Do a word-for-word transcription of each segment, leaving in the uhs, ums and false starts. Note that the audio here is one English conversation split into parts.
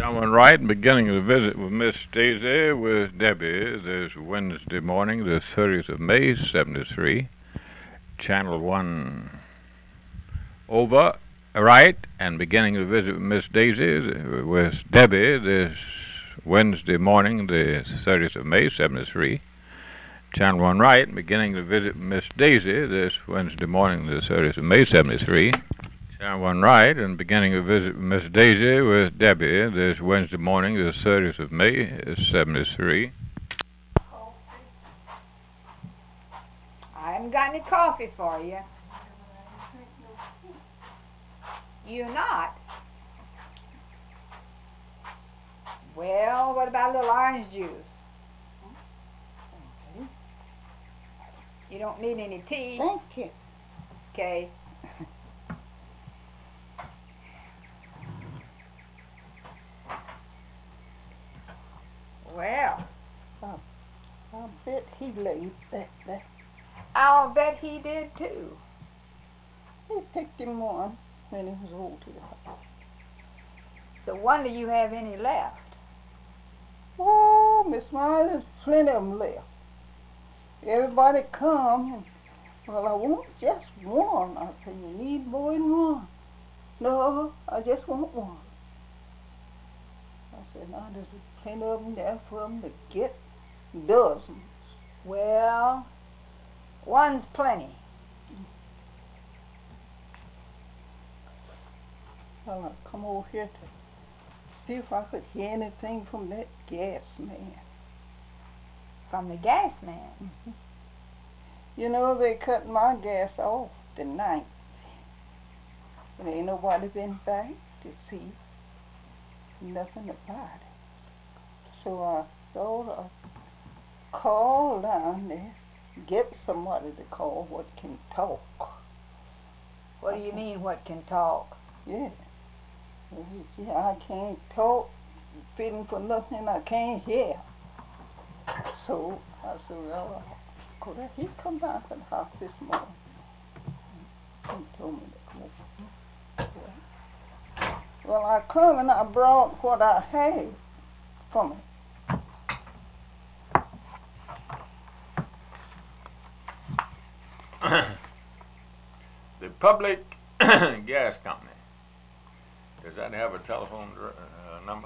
Coming right and beginning the visit with Miss Daisy with Debbie this Wednesday morning, the thirtieth of May, seventy-three. Channel one over, right, and beginning the visit with Miss Daisy with Debbie this Wednesday morning, the thirtieth of May, seventy-three. Channel one right, and beginning the visit with Miss Daisy this Wednesday morning, the thirtieth of May, seventy-three. Channel one right, and beginning a visit with Miss Daisy with Debbie this Wednesday morning, the thirtieth of May, seventy-three. I haven't got any coffee for you. You're not? Well, what about a little orange juice? Okay. You don't need any tea? Thank you. Okay. Well, Oh, I bet he laid that there. I'll bet he did too. He picked him one when he was old to the house. So wonder you have any left. Oh, Miss Molly, there's plenty of them left. Everybody come and, well, I want just one. I said, you need more than one. No, I just want one. I said, now there's plenty of them there for them to get dozens. Well, one's plenty. Well, I come over here to see if I could hear anything from that gas man. From the gas man? Mm-hmm. You know, they cut my gas off tonight. But ain't nobody been back to see nothing about it. So I thought I'd call down there, get somebody to call what can talk. What do you mean, what can talk? Yeah. Yeah, I can't talk, feeling for nothing I can't hear. So I said, well, could I, he come down to the house this morning. He told me to come over. Well, I come and I brought what I had from it. The Public Gas Company. Does that have a telephone uh, number?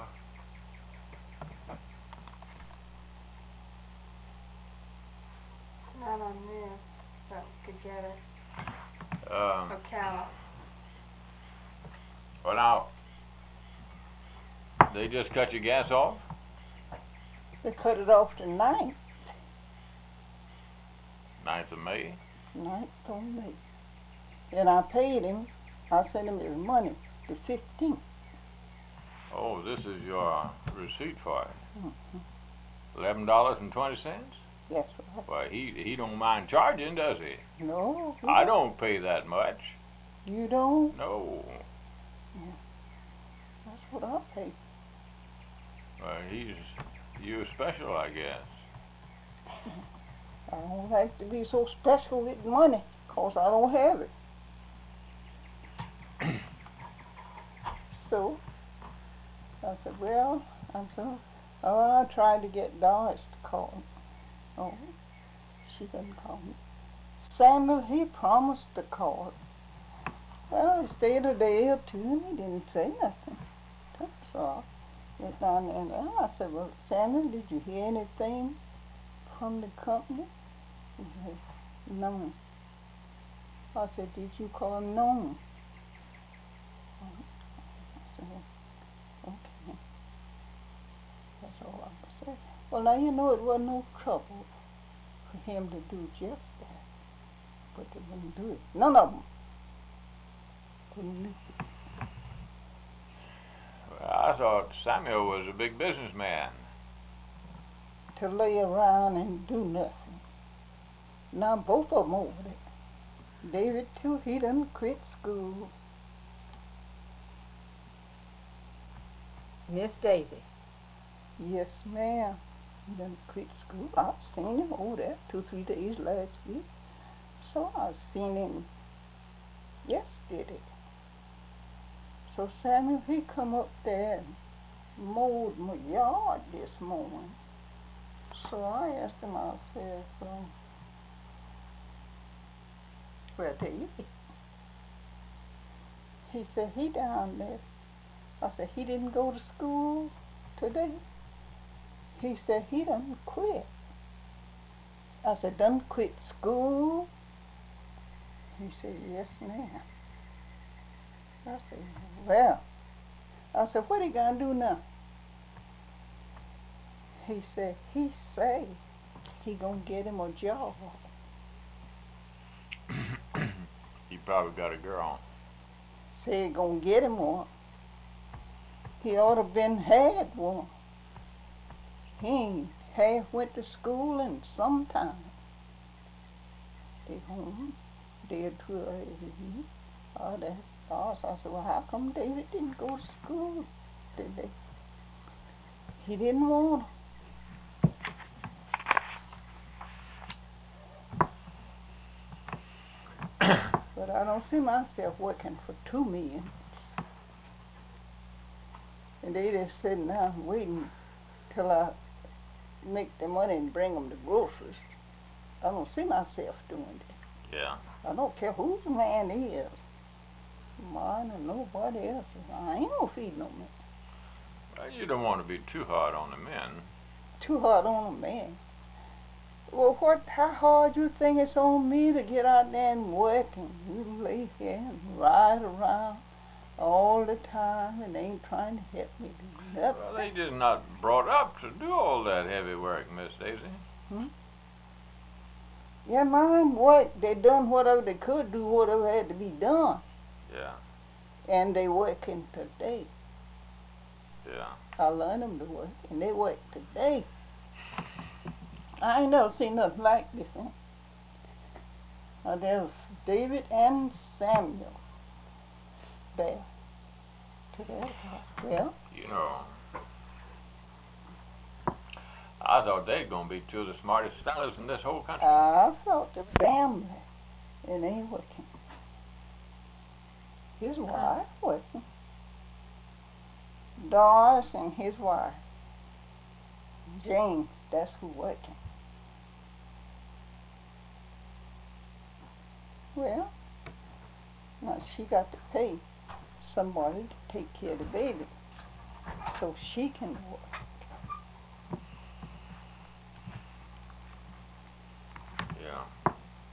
Not on this, but could get it. Um, Ocala. well, now, they just cut your gas off? They cut it off tonight. ninth of May? Ninth of May. And I paid him. I sent him his money, the fifteenth. Oh, this is your receipt for it. Mm-hmm. Eleven dollars and twenty cents? That's right. Well, he he don't mind charging, does he? No. I don't pay that much. You don't? No. Yeah. That's what I pay. Well, he's you special, I guess. I don't like to be so special with money, 'cause I don't have it. So, I said, well, I said, oh, I tried to get Doris to call me. Oh, she didn't call me. Samuel, he promised to call. Well, he stayed a day or two and he didn't say nothing. That's all. Went down there and I said, well, Samuel, did you hear anything from the company? He said, no. I said, did you call? No. I said, okay. That's all I could say. Well, now you know it wasn't no trouble for him to do just that. But they wouldn't do it. None of them. Couldn't do it. Well, I thought Samuel was a big businessman. To lay around and do nothing. Now both of them over there. David too, he done quit school. Miss Daisy. Yes, ma'am. He done quit school. I seen him over there two, three days last week. So I seen him yesterday. So Samuel, he come up there and mowed my yard this morning. So I asked him, I said, um, where David? He said, he down there. I said, he didn't go to school today? He said, he done quit. I said, done quit school? He said, yes, ma'am. I said, well. I said, what he gonna do now? He said, he say he gonna get him a job. He probably got a girl. Say he gonna get him one. He ought to been had one. He ain't half went to school in some time. They home, dead to a oh, that's awesome. I said, well, how come David didn't go to school today? He didn't want to. But I don't see myself working for two million. And they just sitting down waiting till I make the money and bring them the groceries. I don't see myself doing that. Yeah. I don't care whose man is. Mine or nobody else's. I ain't gonna feed no man. Well, you don't want to be too hard on the men. Too hard on a man. Well, what? How hard you think it's on me to get out there and work and you lay here and ride around all the time and they ain't trying to help me do nothing? Well, they just not brought up to do all that heavy work, Miss Daisy. Hmm? Yeah, mine work. They done whatever they could do, whatever had to be done. Yeah. And they working today. Yeah. I learned them to work, and they work today. I ain't never seen nothing like this. Huh? Now, there's David and Samuel there. Today. Well, You know, I thought they'd gonna be two of the smartest fellas in this whole country. I thought the family, and they working. His wife working. Doris and his wife. Jane, that's who working. Well, now she got to pay somebody to take care of the baby so she can work. Yeah.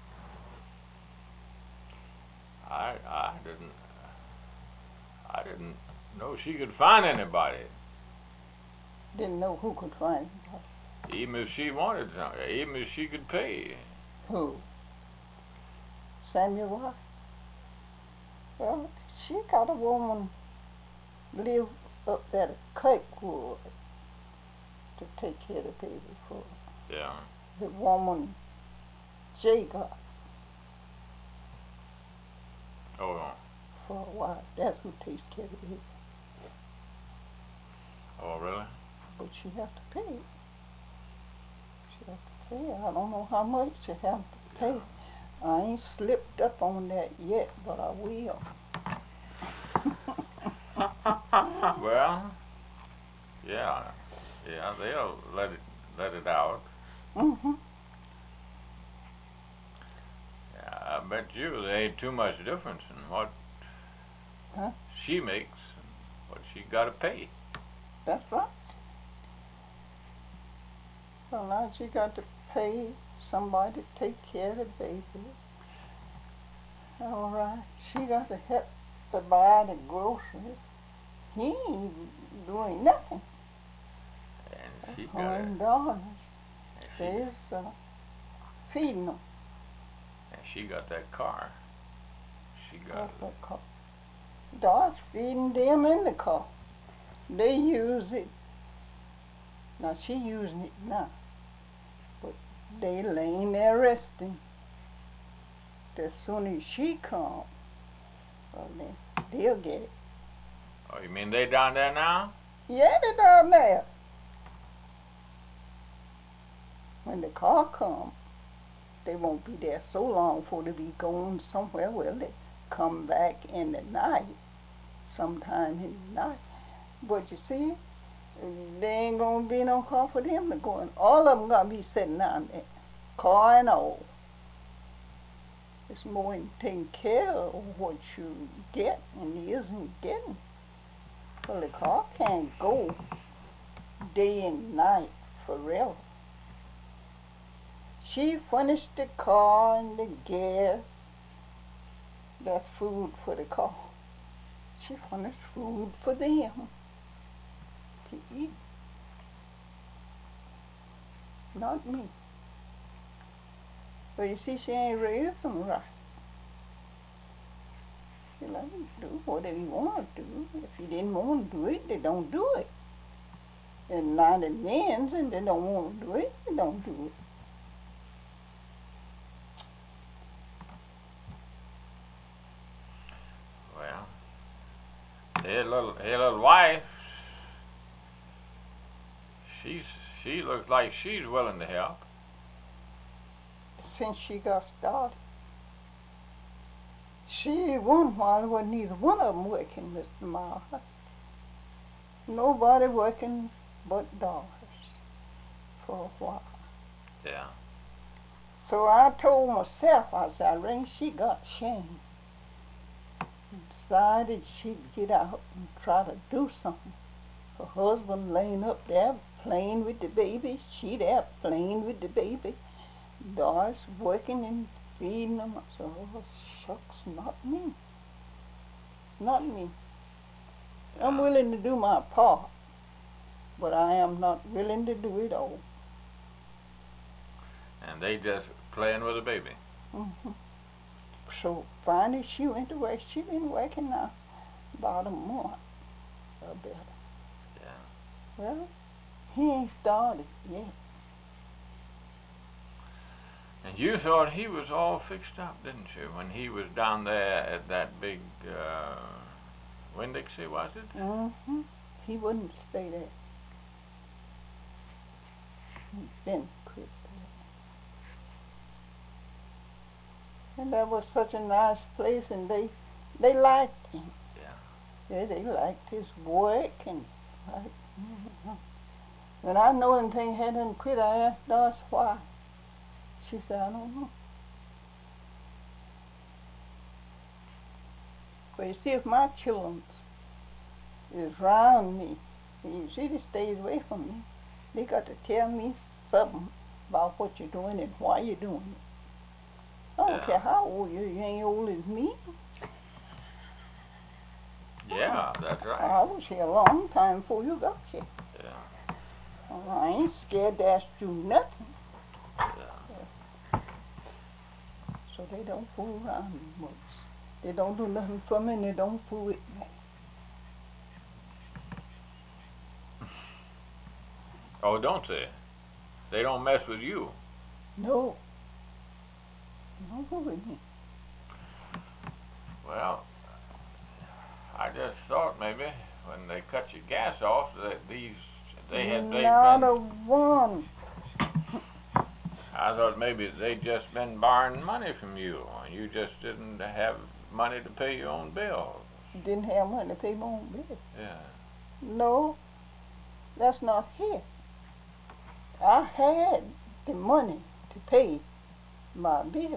I I didn't I didn't know she could find anybody. Didn't know who could find her. Even if she wanted to, even if she could pay. Who? Samuel wife? Well, she got a woman live up there at Kirkwood to take care of the baby for her. Yeah. The woman Jacob Oh, no. for a while. That's who takes care of the baby. Oh, really? But she has to pay. She has to pay. I don't know how much she has to pay. I ain't slipped up on that yet, but I will. Well, yeah, yeah, they'll let it let it out. Mhm. Yeah, I bet you there ain't too much difference in what Huh? she makes and what she got to pay. That's right. So now she got to pay somebody to take care of the baby. All right. She got to help to buy the groceries. He ain't doing nothing. And she got Hundred it. dollars. And she, There's uh, feeding them. and she got that car. She got What's that car? Doris feeding them in the car. They use it. Now she using it now. But they laying there resting. As soon as she comes, well then they'll get it. Oh, you mean they down there now? Yeah, they're down there. When the car comes, they won't be there so long before they be going somewhere. Well, they come back in the night, sometime in the night. But you see, There ain't gonna be no car for them to go in. All of them gonna be sitting down there, car and all. It's more in taking care of what you get and you isn't getting. Well, the car can't go day and night forever. She furnished the car and the gas. That's food for the car. She furnished food for them to eat. Not me. But you see, she ain't raised them right. She let them do whatever you want to do. If you didn't want to do it, they don't do it. And now the men's and they don't want to do it, they don't do it. Well, his little, his little wife, she's, she looks like she's willing to help. Since she got started. She, one while, wasn't neither one of them working, Mister Miles. Nobody working but Doris for a while. Yeah. So I told myself, I said, I reckon she got shame. Decided she'd get out and try to do something. Her husband laying up there playing with the baby. She there playing with the baby. Doris working and feeding them. I said, oh, shucks, not me. Not me. Yeah. I'm willing to do my part, but I am not willing to do it all. And they just playing with the baby. Mm-hmm. So finally she went to work. She been working now about a month or better. Yeah. Well, he ain't started yet. And you thought he was all fixed up, didn't you, when he was down there at that big uh, Winn-Dixie, was it? Mm-hmm. He wouldn't stay there. He then quit there. And that was such a nice place, and they they liked him. Yeah. Yeah, they liked his work and like. Mm-hmm. When I know anything hadn't quit, I asked Doris why. She said, I don't know. But you see, if my children is around me, you see, they stays away from me. They got to tell me something about what you're doing and why you're doing it. I don't Yeah. care how old you are, you ain't old as me. Yeah, that's right. I was here a long time before you got here. Yeah. I ain't scared to ask you nothing. Yeah. So they don't fool around me much. They don't do nothing for me and they don't fool with me. Oh, don't they? They don't mess with you. No. Don't fool with me. Well, I just thought maybe when they cut your gas off that these they had they Not been. a one. I thought maybe they just been borrowing money from you, and you just didn't have money to pay your own bills. Didn't have money to pay my own bill. Yeah. No, that's not it. I had the money to pay my bill.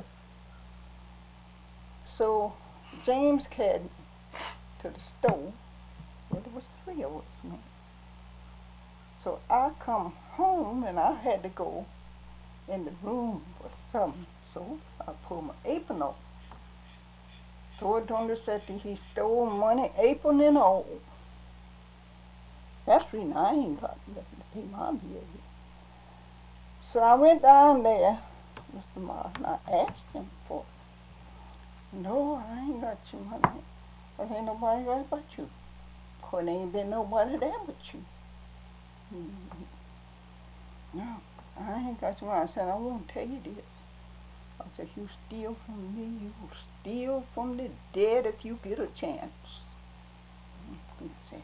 So James carried to the store. Well, there was three of us, man. So I come home and I had to go in the room for something. So I pulled my apron off. So it on the set he stole money, apron and all. That's the reason I ain't got nothing to pay my bill yet. So I went down there, Mister Martin, and I asked him for it. No, I ain't got your money. There ain't nobody got it but you. Cause there ain't been nobody there but you. Mm-hmm. No, I ain't got your money. I said, I won't tell you this. I said, you steal from me, you steal from the dead if you get a chance. He said.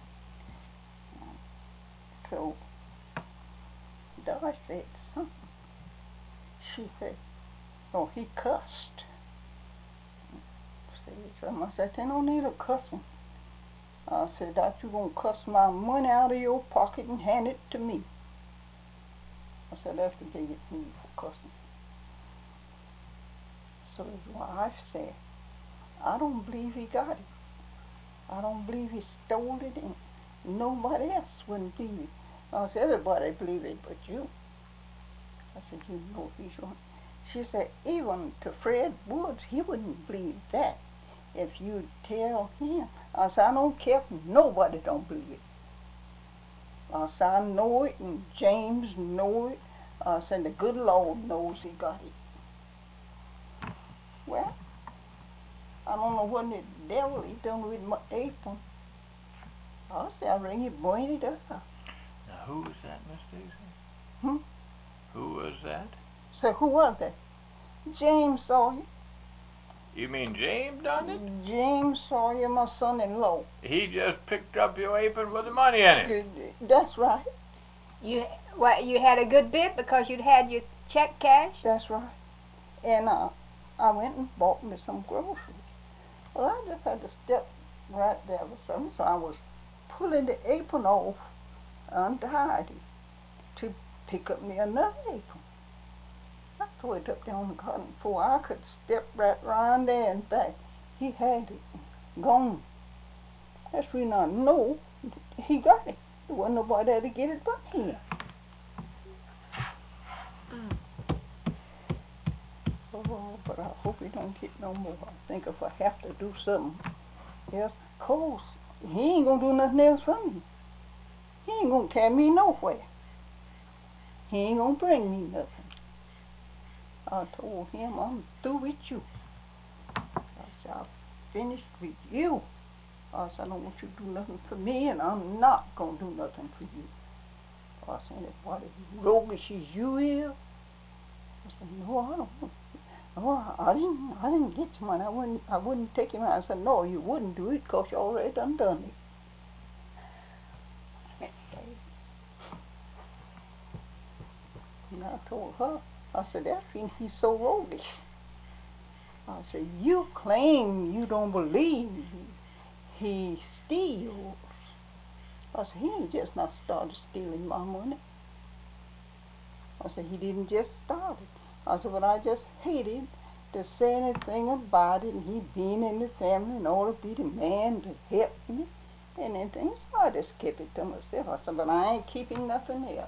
So Doris said something. She said, oh, he cussed. I said, I said, no need of cussing. I said, that you gonna cuss my money out of your pocket and hand it to me. I said, that's the biggest need for cussing. So his wife said, I don't believe he got it. I don't believe he stole it, and nobody else wouldn't believe it. I said, everybody believe it but you. I said, you know he's wrong. She said, even to Fred Woods, he wouldn't believe that if you'd tell him. I said, I don't care if nobody don't believe it. I said, I know it, and James know it. I said, the good Lord knows he got it. Well, I don't know what the devil he done with my apron. I said, I ring it, burn it up. Now, who was that, Miss Daisy? Hmm? Who was that? So who was that? James Sawyer. You mean James done it? James Sawyer, my son-in-law. He just picked up your apron with the money in it. That's right. You well, you had a good bit because you'd had your check cashed? That's right. And uh, I went and bought me some groceries. Well, I just had to step right there with something, so I was pulling the apron off, untied it, to pick up me another apron. I threw it up there on the garden before I could step right round there and back. He had it gone. That's when I know he got it. There wasn't nobody there to get it but him. Mm. Oh, but I hope he don't get no more. I think if I have to do something else, of course, he ain't gonna do nothing else for me. He ain't gonna carry me nowhere. He ain't gonna bring me nothing. I told him, I'm through with you. I said, I'm finished with you. I said, I don't want you to do nothing for me, and I'm not going to do nothing for you. I said, what, as roguish as you is? I said, no, I don't. No, I didn't, I didn't get your money. I wouldn't, I wouldn't take him out. I said, no, you wouldn't do it because you already done done it. And I told her, I said, that's when he's so roguish. I said, you claim you don't believe he steals. I said, he ain't just not started stealing my money. I said, he didn't just start it. I said, but I just hated to say anything about it, and he being in the family and ought to be the man to help me and anything. So I just kept it to myself. I said, but I ain't keeping nothing else.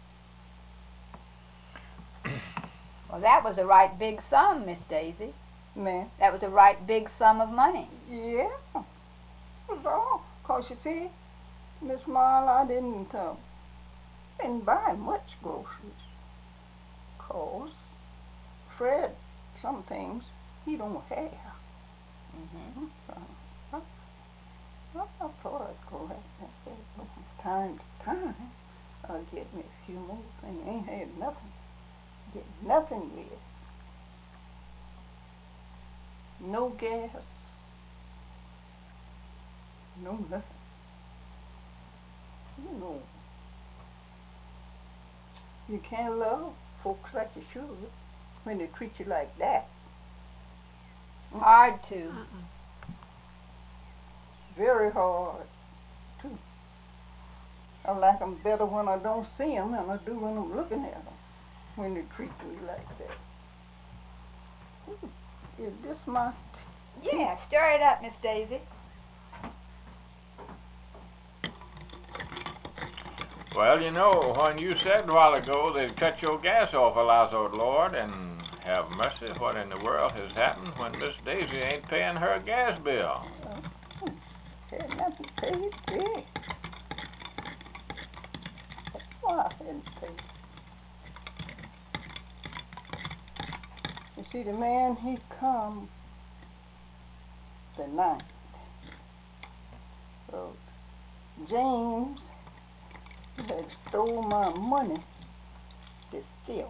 Well, that was a right big sum, Miss Daisy. Man. That was a right big sum of money. Yeah. That's all. Because you see, Miss Marla, I didn't, uh, didn't buy much groceries. Because Fred, some things he don't have. Mm-hmm. So, I, I, I thought I'd go right there from time to time. I'll get me a few more things. Ain't had nothing. Get nothing with it. No gas. No nothing. You know, you can't love folks like you should when they treat you like that. Hard to. Mm-mm. Very hard, too. I like them better when I don't see them than I do when I'm looking at them, when they treat me like that. Is this my... Yeah, stir it up, Miss Daisy. Well, you know, when you said a while ago they'd cut your gas off, Alonzo, Lord, and have mercy, what in the world has happened when Miss Daisy ain't paying her gas bill? Uh, had nothing to pay it, yeah. That's why I hadn't paid. You see, the man, he come the ninth. So, James had stole my money to steal.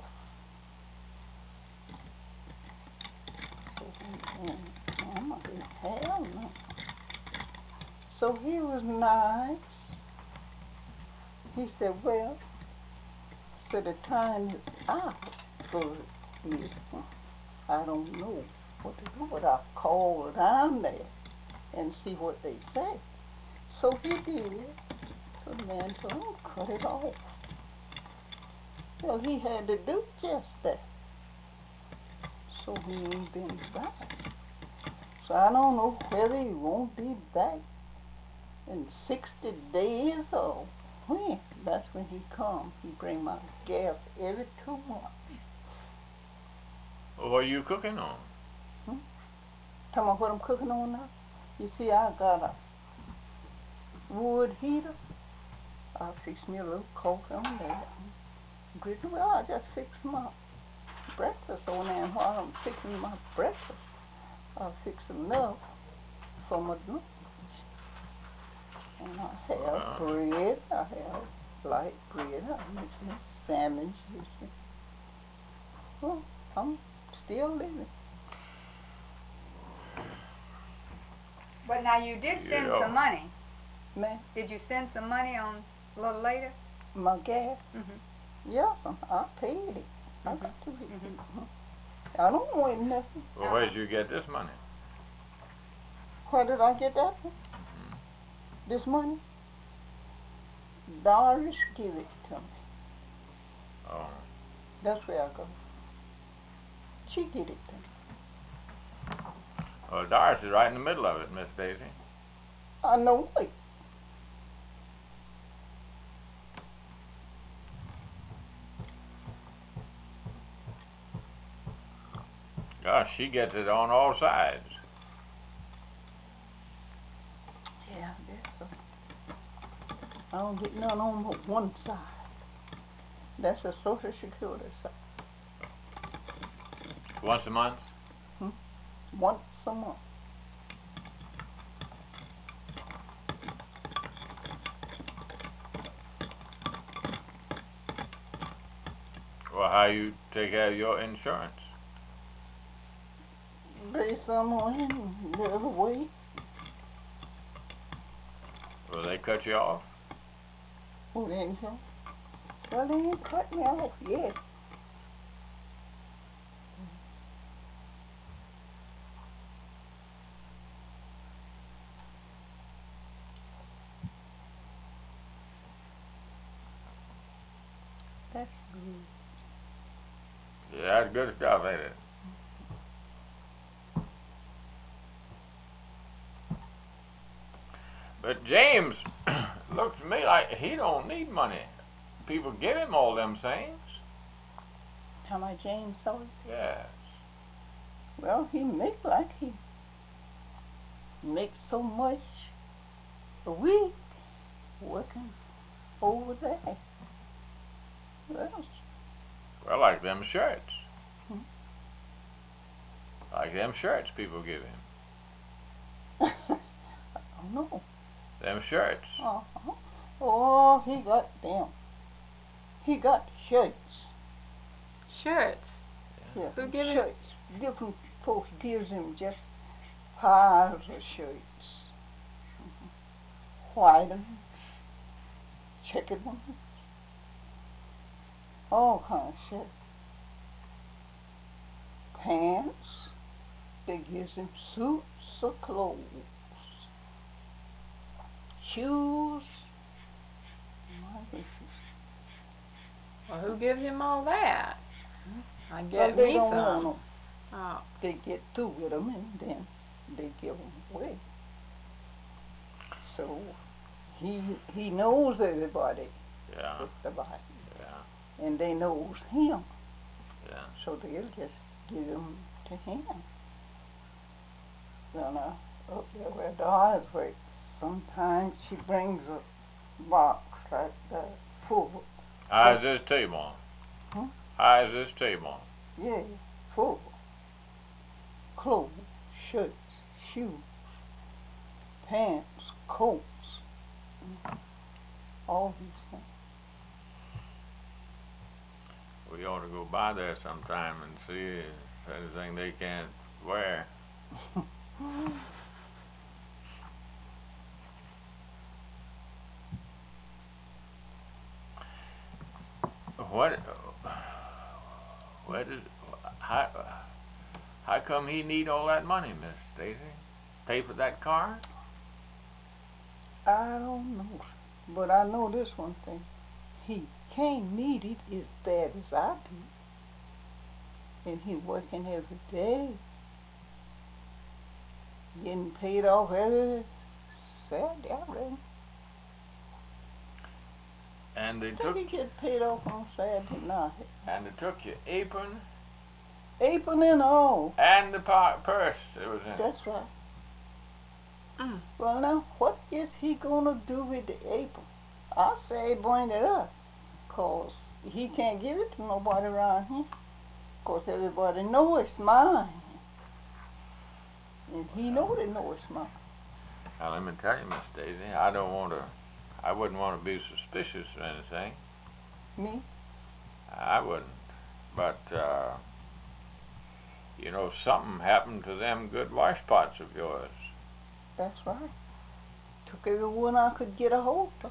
I'm not in hell, no. So he was nice. He said, well, so the time is out for you. I don't know what to do, but I'll call down there and see what they say. So he did. So the man told him, cut it off. Well, he had to do just that. So he ain't been back. So I don't know whether he won't be back in sixty days or when. That's when he comes. He bring my gas every two months. Well, what are you cooking on? Hmm? Tell me what I'm cooking on now? You see, I got a wood heater. I'll fix me a little coffee on that. Good. Well, I just fix my breakfast on there, and while I'm fixing my breakfast, I'll fix enough for my lunch. And I have Wow. bread, I have light bread, I make me sandwiches. Well, I'm still living. But now you did send Yeah. some money. Man, Did you send some money on a little later? my gas, Mhm. yeah, I paid it. I Mhm. got to it. Mhm. I don't owe him nothing. Well, where did you get this money? Where did I get that from? This money? Doris give it to me. Oh. That's where I go. She get it to me. Well, Doris is right in the middle of it, Miss Daisy. I know it. Gosh, she gets it on all sides. Yeah, that's a, I don't get none on but one side. That's a Social Security side. Once a month? Once a month. Well, how you take care of your insurance? They some on him the other way. Will they cut you off? Who didn't come? Well, they ain't cut me off yet. That's good. Yeah, that's good stuff, ain't it? But James looks to me like he don't need money. People give him all them things. How my James saw it? Yes. Well, he make like he makes so much a week working over there. Well, Well, like them shirts. Hmm. Like them shirts people give him. I don't know. Them shirts. Uh-huh. Oh, he got them. He got shirts. Shirts. Yeah, Who give him- shirts. Different folks gives him just piles of shirts. Mm-hmm. White ones, checkered ones, all kinds of shirts. Pants. They gives him suits of clothes. Shoes. My goodness. Well, who gives him all that? I Well, get they me don't some. want 'em. Oh. They get through with them and then they give them away. So he he knows everybody Yeah. with the Bible, Yeah. and they knows him. Yeah. So they'll just give them to him. Then uh, up there where Doris works, sometimes she brings a box like that full. How's this table? Hmm? How's this table? Yeah, full. Clothes, shirts, shoes, pants, coats, all these things. We ought to go by there sometime and see if there's anything they can't wear. What? What is? How? How come he need all that money, Miss Stacy? Pay for that car? I don't know. But I know this one thing. He can't need it as bad as I do. And he working every day. Getting paid off every Saturday, I reckon. And they I took think he get paid off on Saturday night. and they took your apron Apron and all. and the par- purse it was in. That's right. Mm. Well, now, what is he gonna do with the apron? I say bring it up, 'cause he can't give it to nobody around here. 'Cause everybody know it's mine. And he know they know it's mine. Now let me tell you, Miss Daisy, I don't want to. I wouldn't want to be suspicious or anything. Me? I wouldn't. But uh, you know, something happened to them good wash pots of yours. That's right. Took every one I could get a hold of.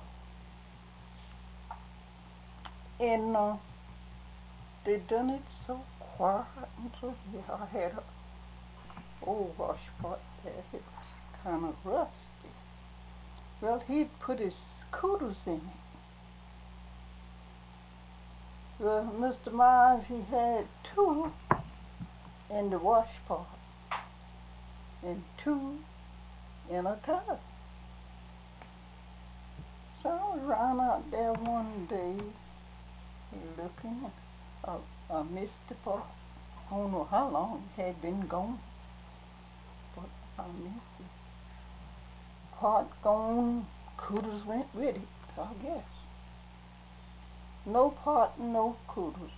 And uh, they done it so quiet and so yeah, I had a old wash pot there. It was kind of rusty. Well, he'd put his cooters in it. Well, Mister Myers, he had two in the wash pot and two in a tub. So I was around out there one day looking, I, I missed the pot. I don't know how long it had been gone, but I missed it. Pot gone, cooters went with it, I guess. No pot and no cooters.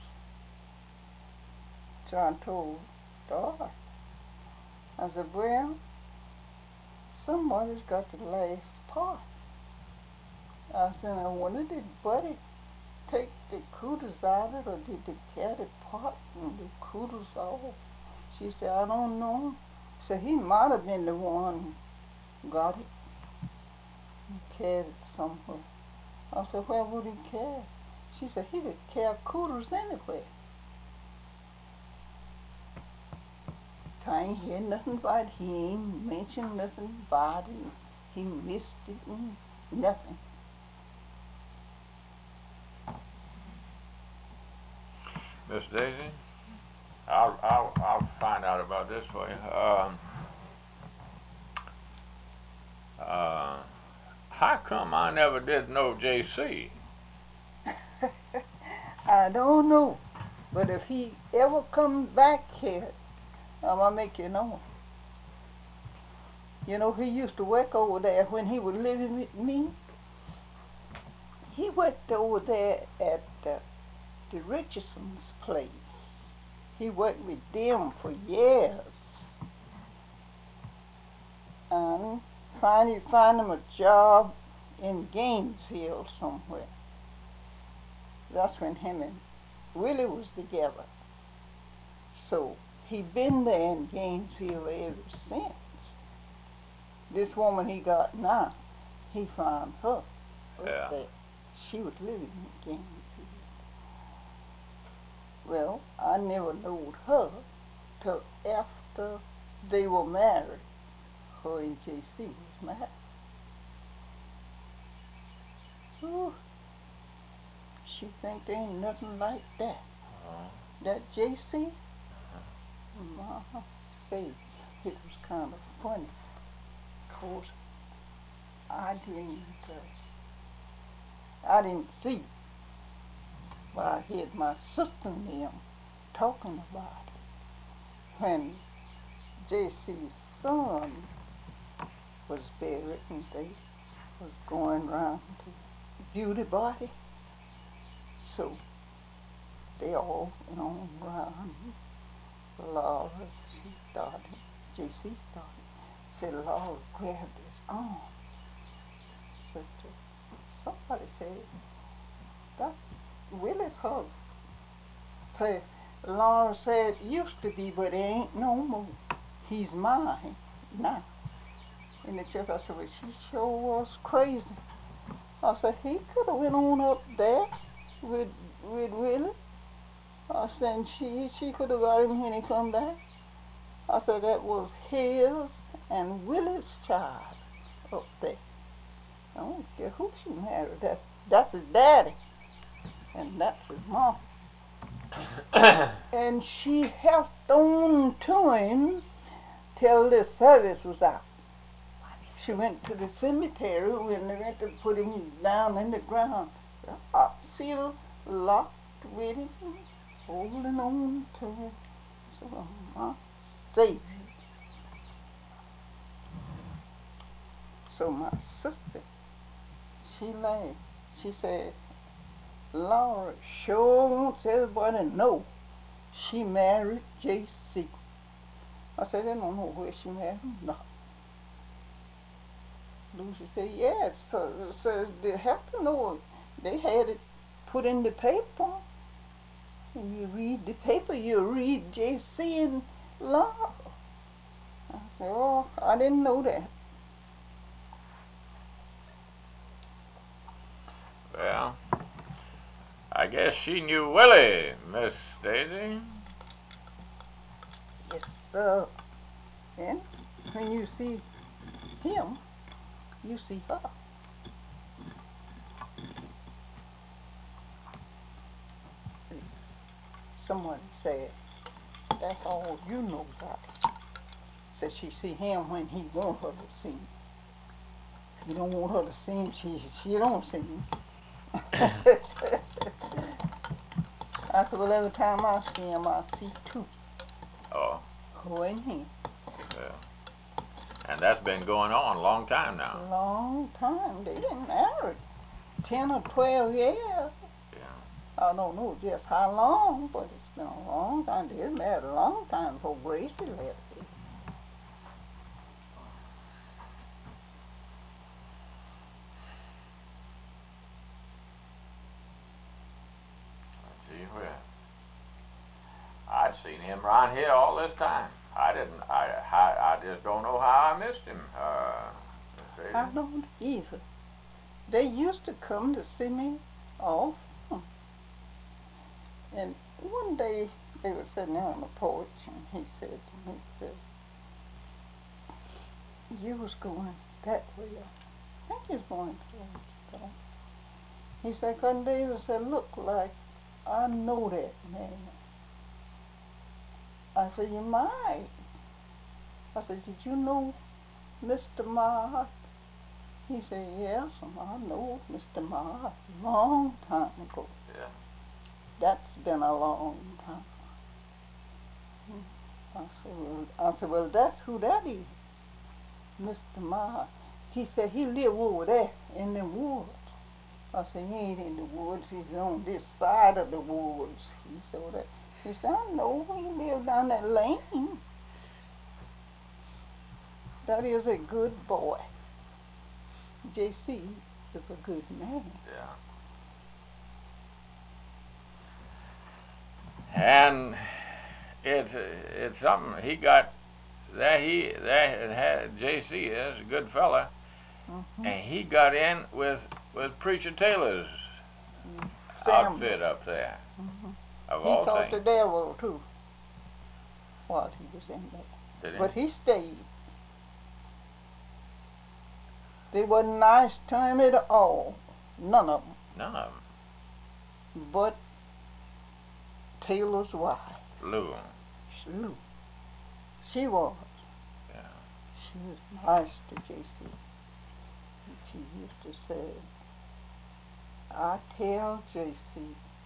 So I told Doris, I said, well, somebody's got the last pot. I said, I wonder, did Buddy take the cooters out of it, or did the cat pot and the cooters off? She said, I don't know. So he might have been the one who got it and carried it somewhere. I said, where would he carry? She said, he could carry cooters anywhere. I ain't hear nothing about it. He ain't mentioned nothing about it. He missed it and nothing. Miss Daisy, I'll I'll I'll find out about this for you. Um, uh, how come I never did know J C? I don't know, but if he ever comes back here, I'm gonna make you know. You know, he used to work over there when he was living with me. He worked over there at uh, the Richardson's place. He worked with them for years. And finally found him a job in Gainesville somewhere. That's when him and Willie was together. So he been there in Gainesville ever since. This woman he got now, he found her. Yeah. There. She was living in Gainesville. Well, I never knowed her till after they were married. Her and J C was married. Ooh, she think there ain't nothing like that. Uh-huh. That J C, my face, it was kind of funny. Cause I didn't, uh, I didn't see. But I heard my sister and them talking about it when J C's son was buried and they was going around to view the body. So they all went on around. Laura, she started, J C started. Said Laura grabbed his arm. But uh, somebody said, that's Willie's husband. So Laura said, used to be, but it ain't no more. He's mine now. In the church, I said, well, she sure was crazy. I said, he could have went on up there with with Willie. I said, and she, she could have got him when he come back. I said, that was his and Willie's child up there. Guess who she married? That's, that's his daddy. And that's his mom. And she held on to him till the service was out. She went to the cemetery when they went to put him down in the ground. Uh, still locked with him, holding on to him. So, my Savior. So my sister, she laughed. She said, Laura sure wants everybody to know she married J C. I said, they don't know where she married him. No. Lucy said, yes. So, so they have to know. They had it put in the paper. When you read the paper, you read J C and Laura. I said, oh, I didn't know that. Well, I guess she knew Willie, Miss Daisy. Yes, sir. And when you see him, you see her. Someone said, that's all you know about it. Said she see him when he want her to see him. If you don't want her to see him, she, she don't see him. I said, well, every time I see him, I see two. Oh. Her and him. Well, and that's been going on a long time now. A long time. They been married ten or twelve years. Yeah. I don't know just how long, but it's been a long time. They been married a long time before Gracie left here. Gee whiz. I'd seen him around here all this time. I didn't. I. I, I just don't know how I missed him. Uh, I don't either. They used to come to see me often. And one day they were sitting there on the porch, and he said to me, he said, "You was going that way. I think you was going to that." He said, "Cousin David said, look like I know that man." I said, "You might." I said, "Did you know Mister Mark?" He said, "Yes, I know Mister Mark. Long time ago." Yeah. That's been a long time. I said, well, I said, well, that's who that is, Mister Mark. He said, he live over there in the woods. I said, he ain't in the woods. He's on this side of the woods. He said, that. He said, I know he live down that lane. That is a good boy. J C is a good man. Yeah. And it's it's something he got that he that had J C is a good fella, mm-hmm. and he got in with with Preacher Taylor's mm. outfit up there. Mm-hmm. Of he all taught things. the devil too while he was in there. Did he? But he stayed. They wasn't nice to him at all. None of them. None of them. But Taylor's wife. Lou. Lou. She was. Yeah. She was nice to J C. She used to say, I tell J C,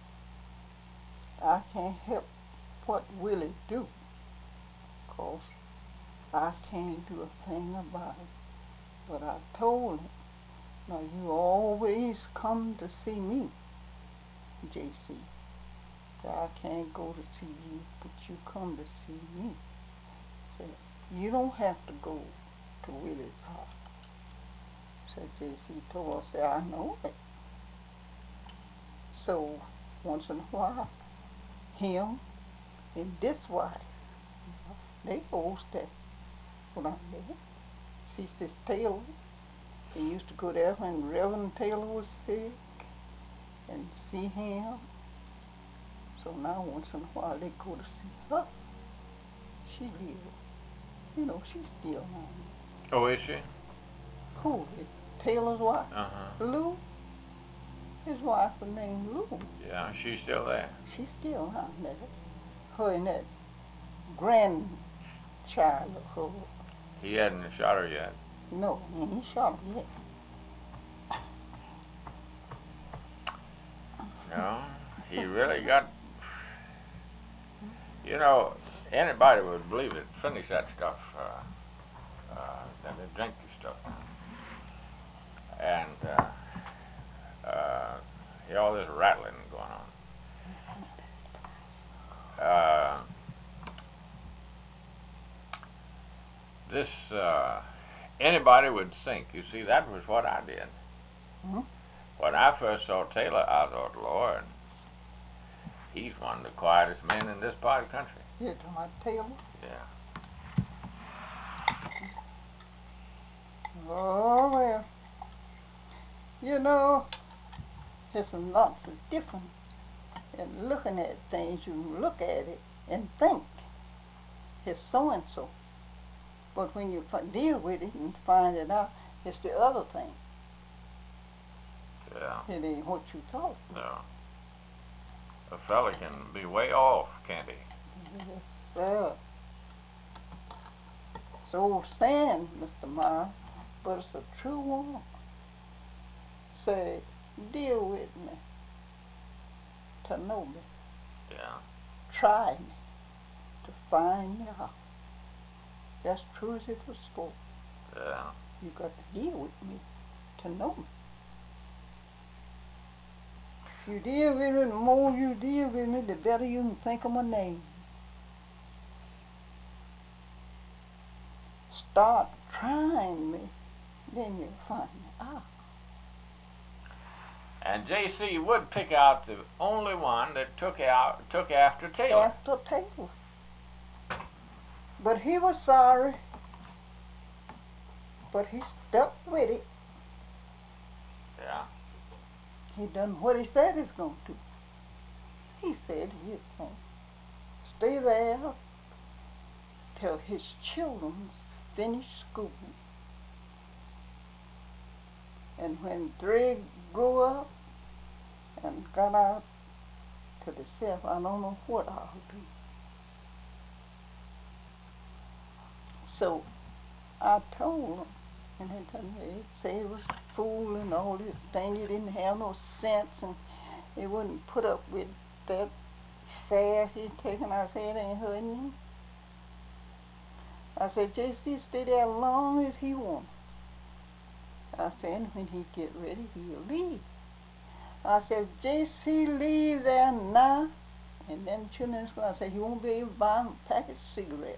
I can't help what Willie do, 'cause I can't do a thing about it. But I told him, now you always come to see me, J C. I can't go to see you, but you come to see me. Said, you don't have to go to Willie's house. Said J C told her, said, I know it. So once in a while, him and this wife, they both stay around there. See this Taylor. They used to go there when Reverend Taylor was sick and see him. So now once in a while they go to see her. She lives, you know, she's still around. Oh, is she? Cool, Taylor's wife, Uh-huh. Lou. His wife was named Lou. Yeah, she's still there. She's still out there. Her and that grandchild of hers. He hadn't shot her yet. No, he ain't shot her yet. No, he really got... You know, anybody would believe it. Finish that stuff. Uh, uh, then they drink the stuff. And uh, uh, you know, all this rattling going on. Uh, this, uh, anybody would think. You see, that was what I did. Mm-hmm. When I first saw Taylor, I thought, Lord, he's one of the quietest men in this part of the country. You're talking about Taylor? Yeah. Oh, well. You know, there's lots of difference in looking at things. You can look at it and think it's so-and-so. But when you f- deal with it and find it out, it's the other thing. Yeah. It ain't what you thought. No. A fella can be way off, can't he? Yes, sir. It's old saying, Mister Miles, but it's a true one. Say, deal with me to know me. Yeah. Try me to find me out. That's true as it was spoken. Yeah. You got to deal with me to know me. You deal with me, the more you deal with me, the better you can think of my name. Start trying me, then you'll find me out. And J C would pick out the only one that took out took after Taylor. After Taylor. But he was sorry. But he stuck with it. Yeah. He done what he said he's going to. He said he's going to stay there till his children finish school. And when three grew up and got out to the self, I don't know what I'll do. So I told him, and he told me, he'd say he was a fool and all this thing. He didn't have no sense, and he wouldn't put up with that fare he'd taken. I said, ain't hurting him. I said, J C, stay there as long as he wants. I said, when he get ready, he'll leave. I said, J C, leave there now. And then the children in school, I said, he won't be able to buy him a packet of cigarettes.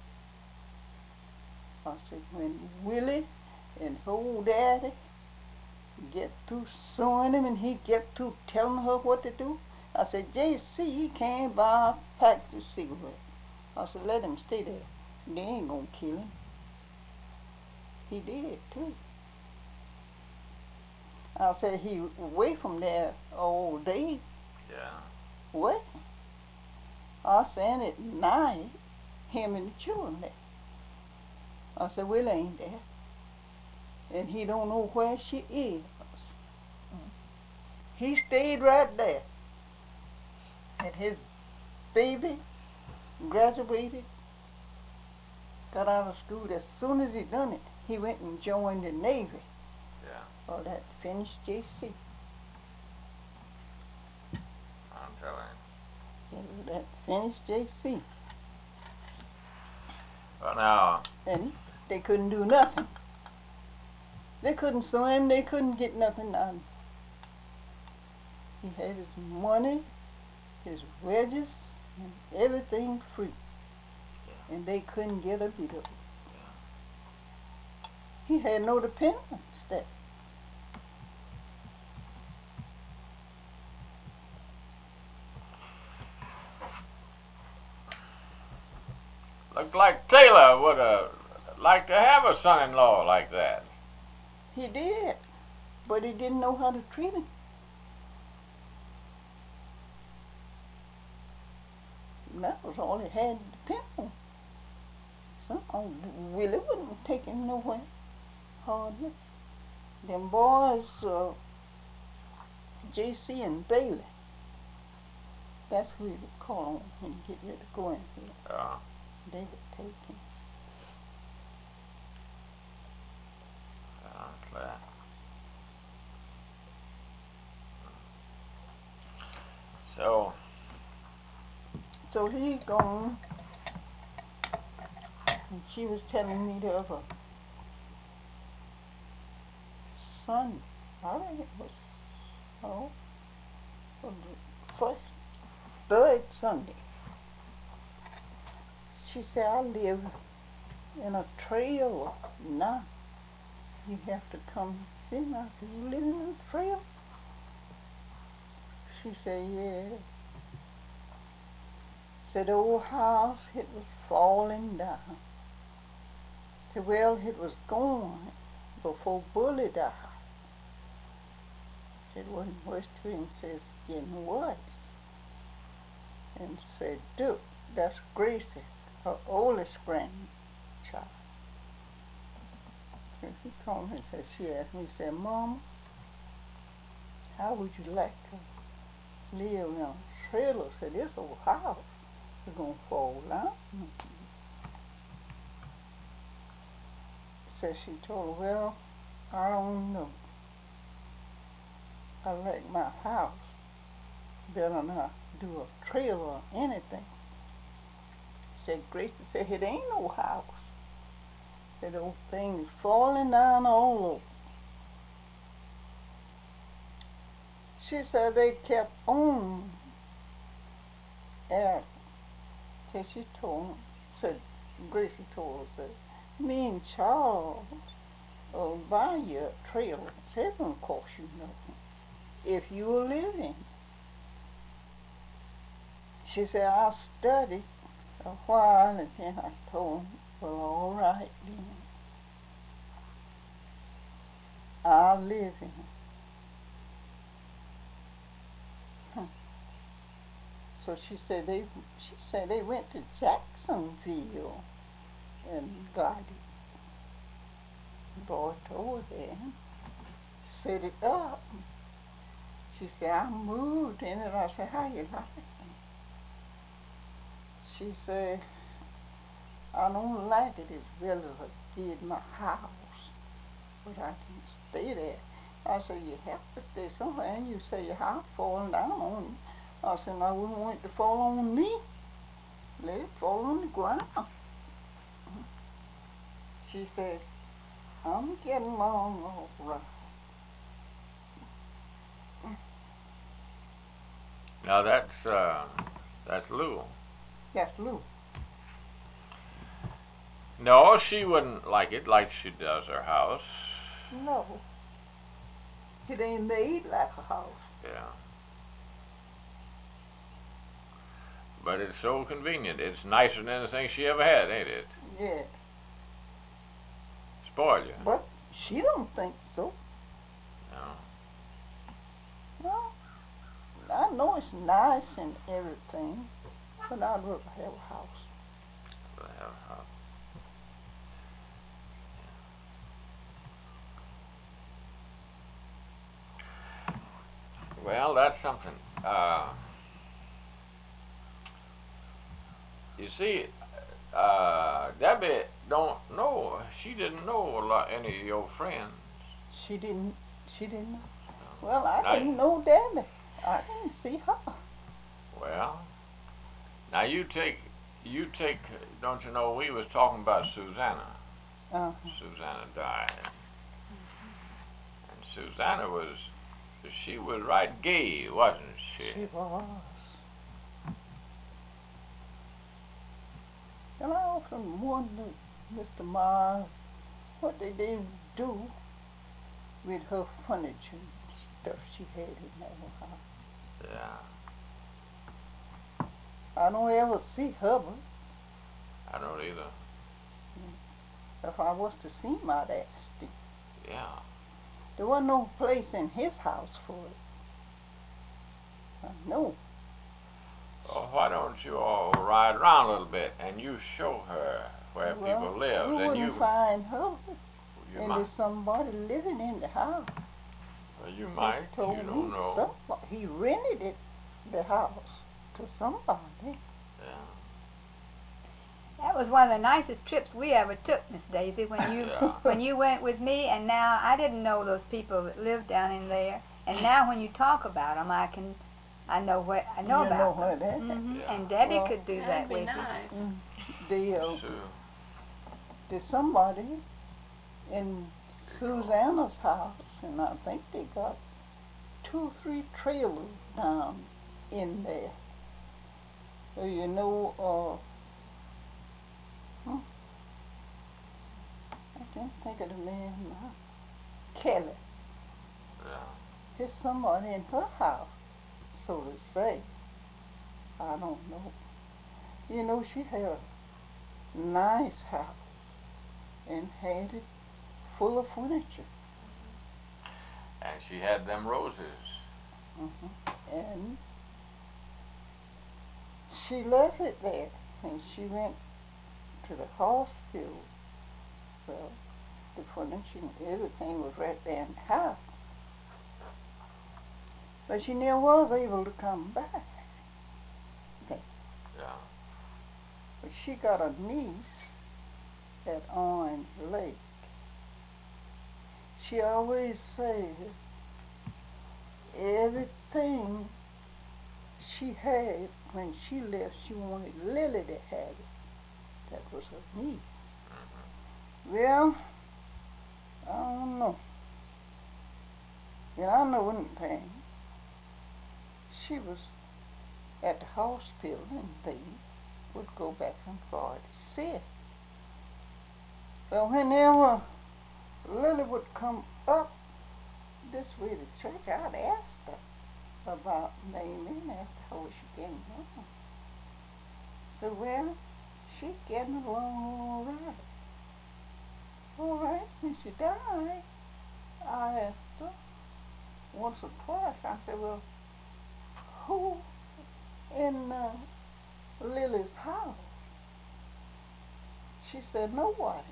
I said, when Willie and old daddy get through suing him and he get through telling her what to do, I said, J C, he can't buy a packet of cigarettes. I said, let him stay there. They ain't gonna kill him. He did, too. I said, he away from there all day. Yeah. What? I said, at night, him and the children there. I said, Will ain't there. And he don't know where she is. He stayed right there. And his baby graduated, got out of school. As soon as he done it, he went and joined the Navy. Yeah. Well, that finished J C. I'm telling you. That finished J C. Well, now. And they couldn't do nothing. They couldn't sue him. They couldn't get nothing out of him. He had his money, his wages, and everything free. Yeah. And they couldn't get a bit of it. Yeah. He had no dependence there. Looked like Taylor would have liked to have a son-in-law like that. He did, but he didn't know how to treat him. And that was all he had to depend on. So, oh, Willie wouldn't take him nowhere. Hardly. them boys, uh, J C and Bailey, that's who he would call on when he get ready to go in here. Yeah. They would take him. Sounds like. So. So he gone, and she was telling me the other Sunday, I think it was, oh, was the first, third Sunday. She said, I live in a trailer now. You have to come see me. I said, you live in a trailer? She said, yeah. Said the old house, it was falling down. Said, well, it was gone before Bully died. Said, wasn't worse to him, says, it's getting worse. And said, Duke, that's Gracie, her oldest grandchild. So he called me and said, she asked me, said, Mama, how would you like to live in a trailer? Said, this old house is going to fall down. Said she told her, well, I don't know. I like my house better not do a trailer or anything. Said Gracie, said, it ain't no house. Said those things falling down all over. She said they kept on asking. Said she told him, said Gracie told her, said, me and Charles will buy you a trailer. Said it don't cost you nothing if you were living. She said, I'll study a while, and then I told him, well, all right then. I'll live in it. Huh. So she said they she said they went to Jacksonville and got it. The boy told her, set it up. She said, I moved in it. I said, how you like it? She said, I don't like it as well as I did my house, but I can stay there. I said, you have to stay somewhere, and you say your house falling down on you. I said, I wouldn't want it to fall on me. Let it fall on the ground. She said, I'm getting along all right. Now that's uh, that's Lou. Yes, Lou. No, she wouldn't like it like she does her house. No. It ain't made like a house. Yeah. But it's so convenient. It's nicer than anything she ever had, ain't it? Yeah. Spoil you. But she don't think so. No. Well, I know it's nice and everything, but I'd rather have a house. Rather have a house. Well, that's something. Uh, you see, uh, Debbie don't know. She didn't know a lot any of your friends. She didn't. She didn't. No. Well, I Now, didn't know Debbie. I didn't see her. Well, now you take, you take. Don't you know we was talking about Susanna? Uh-huh. Susanna died, and Susanna was. She was right gay, wasn't she? She was. And I often wonder, Mister Miles, what did they do with her furniture and stuff she had in that house. Yeah. I don't ever see Hubbard. I don't either. If I was to see my dad, Yeah. there wasn't no place in his house for it. I know. Well, why don't you all ride around a little bit and you show her where well, people live? you and wouldn't you find Hubbard. You and might. there's somebody living in the house. Well, you He might. told You me don't know. somebody, he rented it, the house, to somebody. Yeah. That was one of the nicest trips we ever took, Miss Daisy, when you Yeah. when you went with me. And now I didn't know those people that lived down in there, and now when you talk about them, I can, I know what I know You about know them. where they're at. hmm Yeah. And Debbie Well, could do that That'd be with nice. Mm, the, uh, So, there's somebody in Susanna's house, and I think they got two or three trailers down in there. So you know, uh, hmm, I can't think of the man now. Kelly. yeah. There's somebody in her house, so to say. I don't know. You know, she had a nice house and had it full of furniture. And she had them roses. hmm And she left it there, and she went to the hospital. Well, the furniture and everything was right there in the house. But she never was able to come back. Yeah. But she got a niece at Orange Lake. She always said everything she had when she left, she wanted Lily to have it. That was her niece. Mm-hmm. Well, I don't know. And I know one thing. She was at the hospital and they would go back and forth to see her. So whenever Lily would come up this way to church, I'd ask her about naming after how she getting along. So, well, she's getting along all right. All right, when she died, I asked her once or twice, I said, well, who in uh, Lily's house? She said, nobody.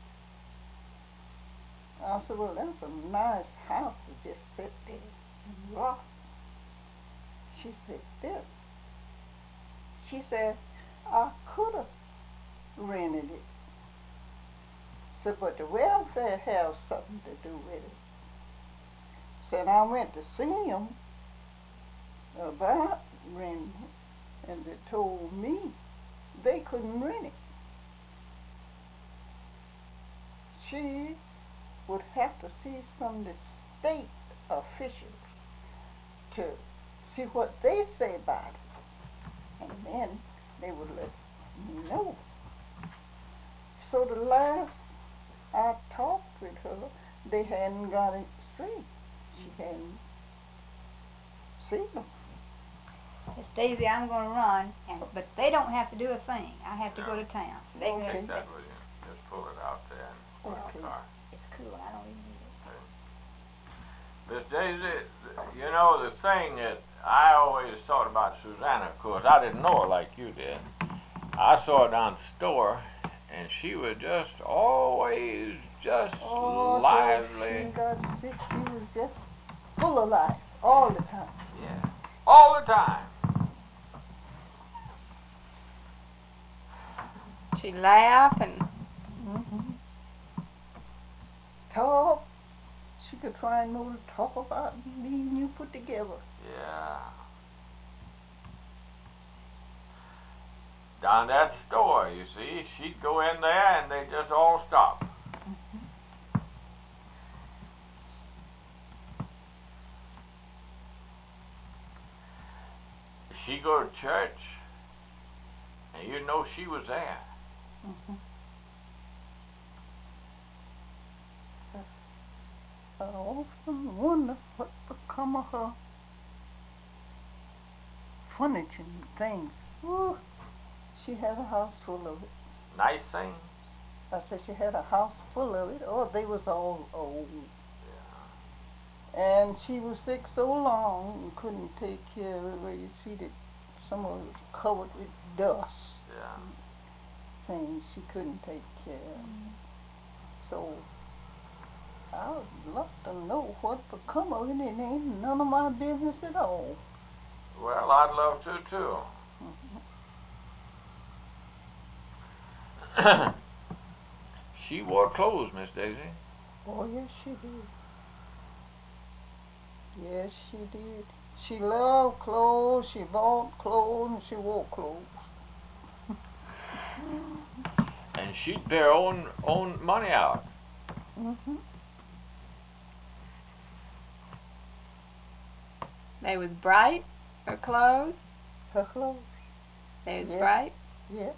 I said, well, that's a nice house to just sit there and rock. She said, this. She said, I could have rented it. Said, but the welfare has something to do with it. Said, I went to see him about renting it, and they told me they couldn't rent it. She would have to see some of the state officials to see what they say about it, and then they would let me know. So the last I talked with her, they hadn't got it straight. She hadn't seen them. Miss Daisy, I'm going to run, and but they don't have to do a thing. I have to go to town. They Okay. Take that with you. Just pull it out there and put it in the Okay. car. It's cool. I don't even need it. Okay. Miss Daisy, you know, the thing that I always thought about Susanna, of course, I didn't know her like you did. I saw her down at the store, and she was just always just Oh, lively. She got sick. She was just full of life all the time. Yeah. All the time. She laugh and Mm-hmm. Talk. She could try and know to talk about me and you put together. Yeah. Down that store, you see, she'd go in there and they just all stop. Mm-hmm. She'd go to church, and you'd know she was there. Mm-hmm. I often wonder what become of her furniture and things. Ooh, she had a house full of it. Nice thing. I said she had a house full of it. Oh, they was all old. Yeah. And she was sick so long and couldn't take care of it. Where you see that some of it was covered with dust. Yeah. Things she couldn't take care of. So I would love to know what become of it. It ain't none of my business at all. Well, I'd love to, too. Mm-hmm. She wore clothes, Miss Daisy. Oh, yes, she did. Yes, she did. She loved clothes, she bought clothes, and she wore clothes. And she'd pay her own, own money out. Mm-hmm. They was bright, her clothes? Her clothes. They was Yeah. bright? Yeah.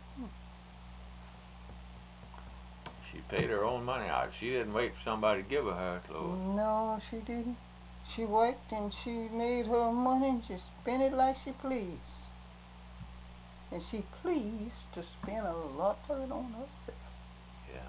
She paid her own money out. She didn't wait for somebody to give her her clothes. No, she didn't. She worked and she made her money and she spent it like she pleased. And she pleased to spend a lot of it on herself. Yeah.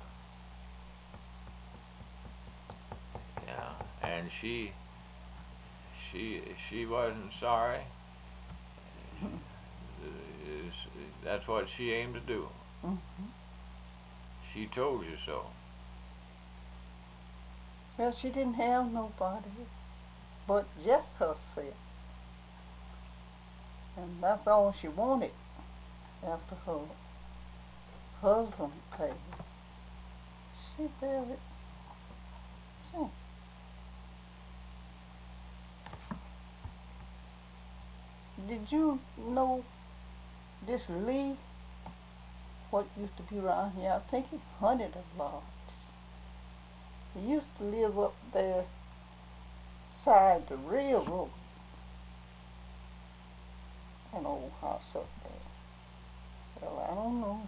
Yeah. And she she she wasn't sorry. Mm-hmm. That's what she aimed to do. Mm-hmm. She told you so. Well, she didn't have nobody but just herself. And that's all she wanted after her husband paid. She felt it. She. Did you know this Lee, what used to be around here? I think he hunted a lot. He used to live up there side the railroad. An old house up there. Well, I don't know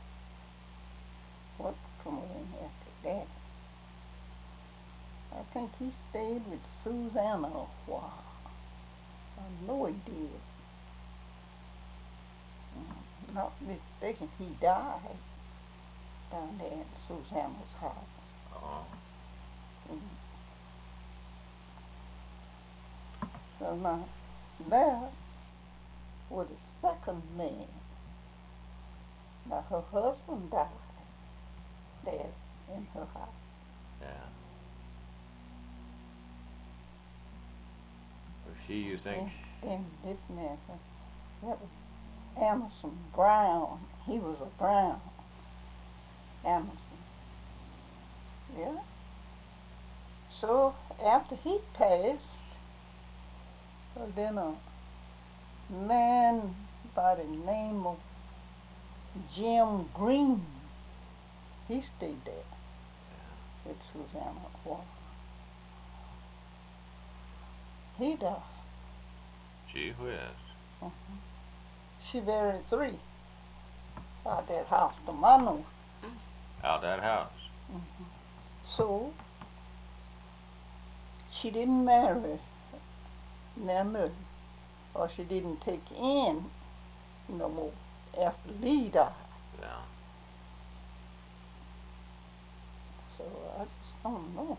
what come in after that. I think he stayed with Susanna a while. I know he did. Mm, not mistaken, he died down there in Susanna's house. Oh. Mm. So now, there was a second man. Now her husband died there in her house. Yeah. Well, she, you think? And, and this man, that was Emerson Brown. He was a Brown. Emerson. Yeah. So after he passed, well, then a man by the name of Jim Green, he stayed there with Susanna a while. He died. Gee whiz. Uh-huh. She buried three out that house to my north. Out that house. Mm-hmm. So she didn't marry Namur, or she didn't take in no more after Lee died. Yeah. So I just don't know.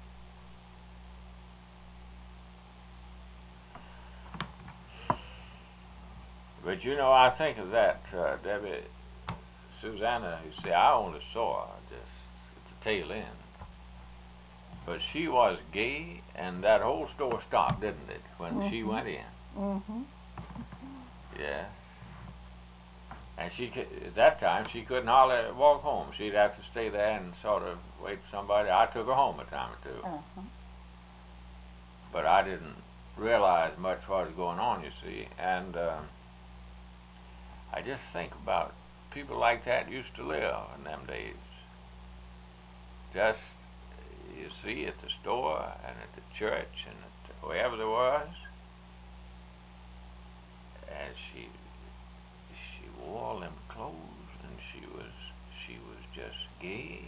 But you know, I think of that, uh, Debbie, Susanna, you see, I only saw her just at the tail end. But she was gay, and that whole store stopped, didn't it, when Mm-hmm. she went in? Mm-hmm. Yeah. And she, at that time, she couldn't hardly walk home. She'd have to stay there and sort of wait for somebody. I took her home a time or two. Uh-huh. But I didn't realize much what was going on, you see. And uh, I just think about people like that used to live in them days. Just, you see, at the store and at the church and at wherever there was. And she she wore all them clothes, and she was she was just gay.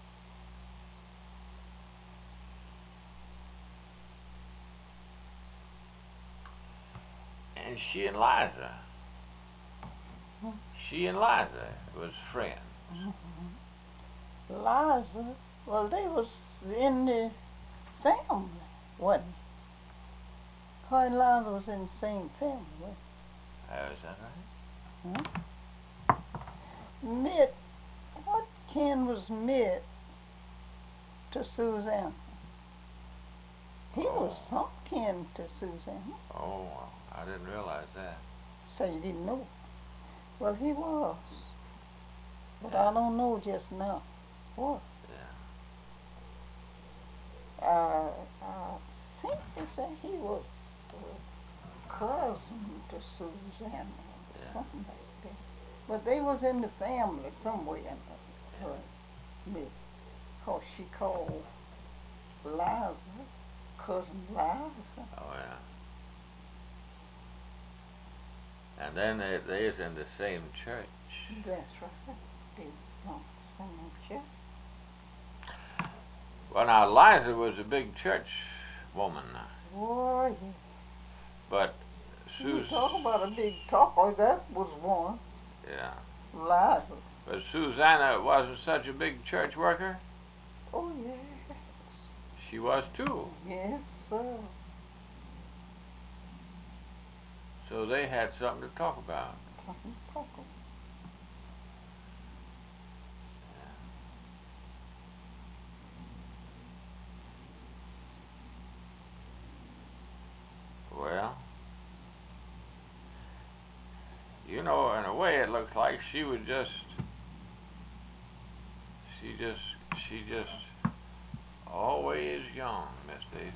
And she and Liza, Mm-hmm. she and Liza was friends. Mm-hmm. Liza, well, they was in the family, wasn't they? Her and Liza was in the same family, wasn't Oh, is that right? they? Hmm? Mitt, what kin was Mitt to Susanna? He Oh. was some kin to Susanna. Oh, I didn't realize that. So you didn't know. Well, he was. But Yeah. I don't know just now. What? Yeah. Uh, I think they said he was uh, cousin to Susanna. Yeah. Something like that. But they was in the family somewhere. Uh, Miss, cause she called Liza, cousin Liza. Oh, yeah. And then they they is in the same church. That's right. They belong to the same church. Well, now Liza was a big church woman, Oh, yeah. but You Sus. talk about a big talker, that was one. Yeah. Liza. But Susanna wasn't such a big church worker. Oh, yeah. She was too. Yes, sir. So they had something to talk about. Something to talk about. Well, you know, in a way, it looks like she was just, she just, she just always young, Miss Daisy.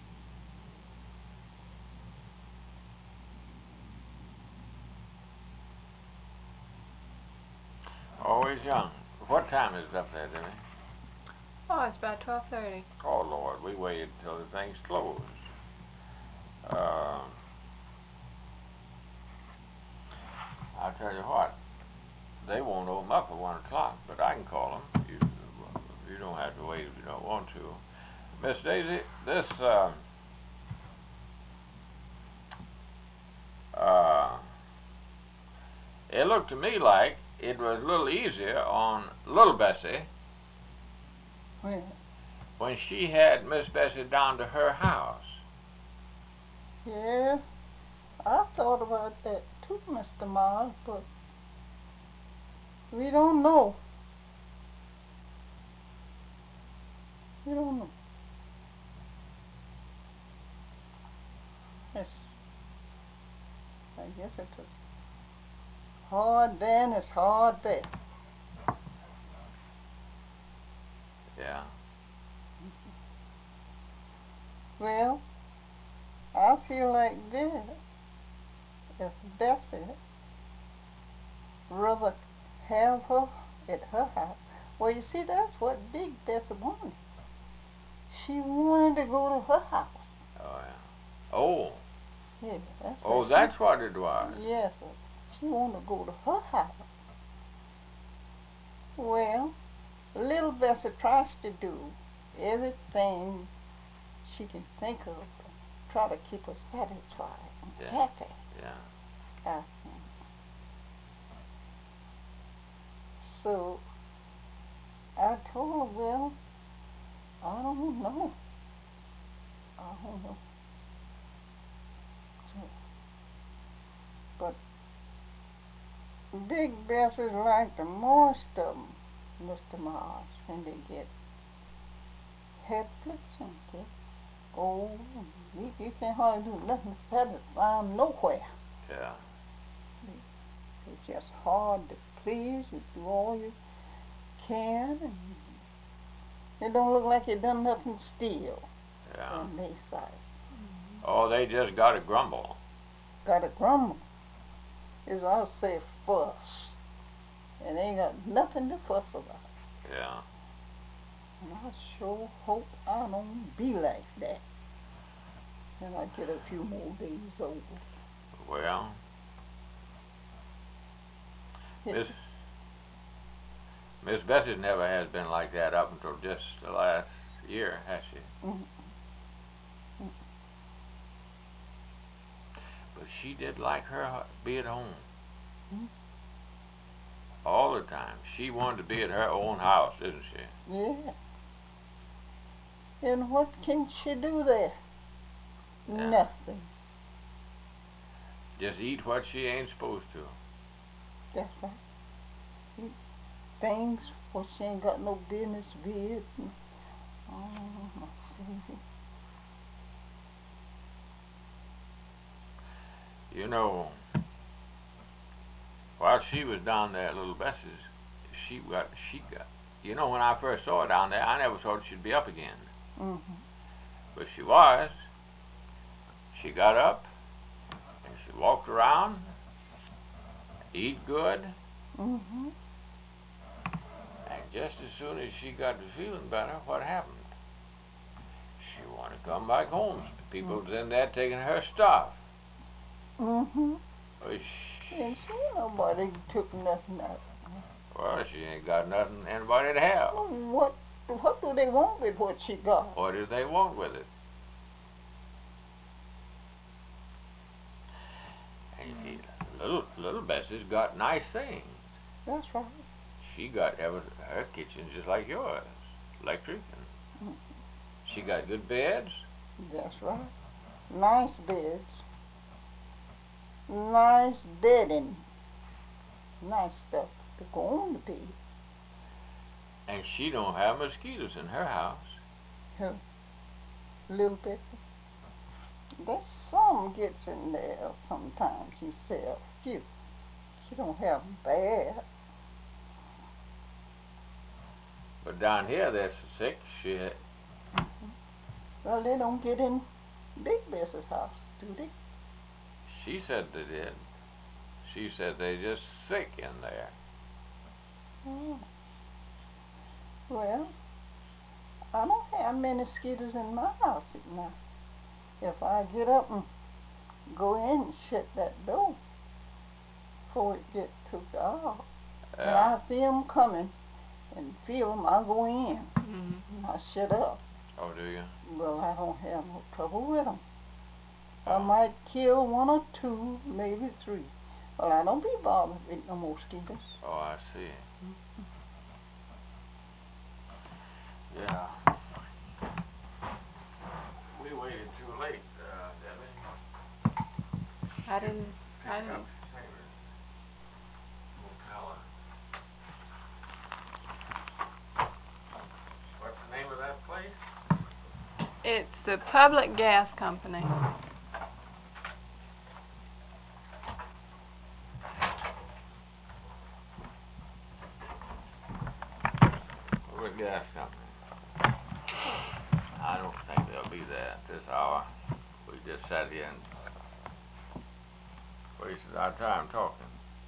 Always young. What time is it up there, Jimmy? Oh, it's about twelve thirty. Oh, Lord, we waited till the thing's closed. Uh, I'll tell you what, they won't open up at one o'clock, but I can call them. You, you don't have to wait if you don't want to. Miss Daisy, this, uh, uh, it looked to me like it was a little easier on little Bessie Well, when she had Miss Bessie down to her house. yeah, I thought about that too, Mister Miles, but we don't know. We don't know. It's, I guess it's hard then, it's hard there. Yeah. Well, I feel like this. If Bessie rather have her at her house, well, you see, that's what Big Bessie wanted. She wanted to go to her house. Oh, yeah. Oh. Yeah, that's Oh, what that's she, what it was. yes, sir. She wanted to go to her house. Well, little Bessie tries to do everything she can think of to try to keep her satisfied and Yeah. happy. Yeah. I think. So I told her, well, I don't know. I don't know. So, but Big Bessie's like the most of them, Mister Mars, when they get helpless and get old. You, you can't hardly do nothing to satisfy them nowhere. Yeah. It's just hard to please. You do all you can, and it don't look like you done nothing still. Yeah. On their side. Oh, they just got to grumble. Got to grumble. As I'll say, fuss. And ain't got nothing to fuss about. Yeah. And I sure hope I don't be like that. And I get a few more days old. Well, Miss Miss Bessie never has been like that up until just the last year, has she? Mm. Mm. But she did like her be at home. Mm. All the time. She wanted to be at her own house, didn't she? Yeah. And what can she do there? Yeah. Nothing. Just eat what she ain't supposed to. That's right. Eat things what she ain't got no business with. And, oh, my baby. You know, while she was down there at Little Bess's, she got, she got, you know, when I first saw her down there, I never thought she'd be up again. Mm-hmm. But she was. She got up, and she walked around, eat good, Mm-hmm. and just as soon as she got to feeling better, what happened? She wanted to come back home. People was in there taking her stuff. Mm-hmm. Well, she, Didn't see nobody took nothing out. well, she ain't got nothing anybody to have. Well, what what do they want with what she got? What do they want with it? And you see, little little Bessie's got nice things. That's right. She got ever her kitchen just like yours, electric, and Mm. she got good beds. That's right. Nice beds. Nice bedding. Nice stuff to go on the bed. And she don't have mosquitoes in her house. Huh. Little bit. There's some gets in there sometimes, she said. Few. She don't have 'em bad. But down here they're so sick. She had, Mm-hmm. Well, they don't get in Big Bess's house, do they? she said they did. She said they just sick in there. Oh. Well, I don't have many mosquitoes in my house at night. If I get up and go in and shut that door before it gets too dark, and Uh, I see 'em coming and feel 'em, I go in Mm-hmm. and I shut up. oh, do you? Well, I don't have no trouble with 'em. I Oh. might kill one or two, maybe three. Well, I don't be bothered with no mosquitoes. Oh, I see. Yeah. We waited too late, uh, Debbie. I didn't. I didn't. What's the name of that place? It's the Public Gas Company. Public Gas Company. I don't think they'll be there at this hour. We just sat here and wasted our time talking.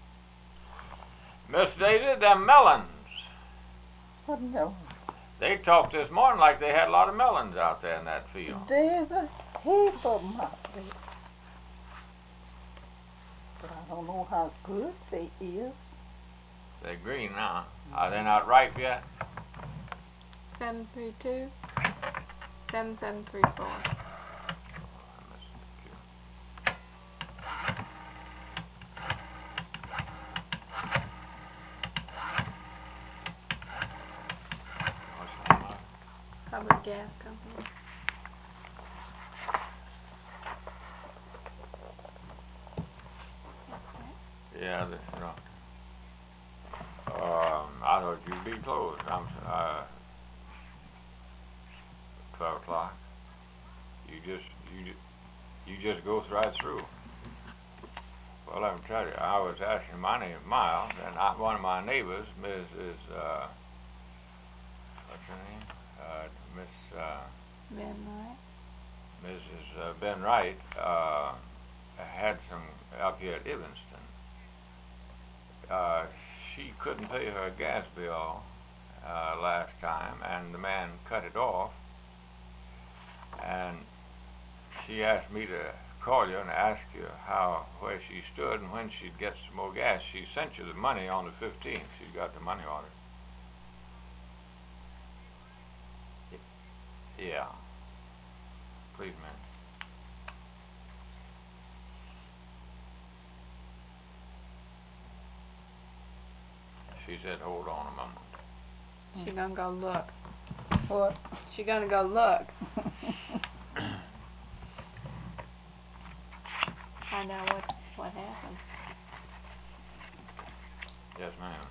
Miss Daisy, them melons. What no? They talked this morning like they had a lot of melons out there in that field. There's a heap of 'em out there. But I don't know how good they is. They're green now. Are they not ripe yet? Seven three two. Seven seven three four. Public Gas Company. Yeah, this is not. Um, I thought you'd be closed. I'm uh, twelve o'clock. You just you ju- you just go right through. Well, let me tell you, I was asking. My name is Miles, and I, one of my neighbors, Missus Uh, what's her name? Uh, Miss uh, Ben Wright. Missus Uh, Ben Wright uh, had some up here at Evanston. Uh, she couldn't pay her gas bill uh, last time, and the man cut it off. And she asked me to call you and ask you how where she stood and when she'd get some more gas. She sent you the money on the fifteenth. She's got the money on it. Yeah. Please, ma'am. She said, hold on a moment. She gonna go look. What? She gonna go look. Find out what what happened. Yes, ma'am.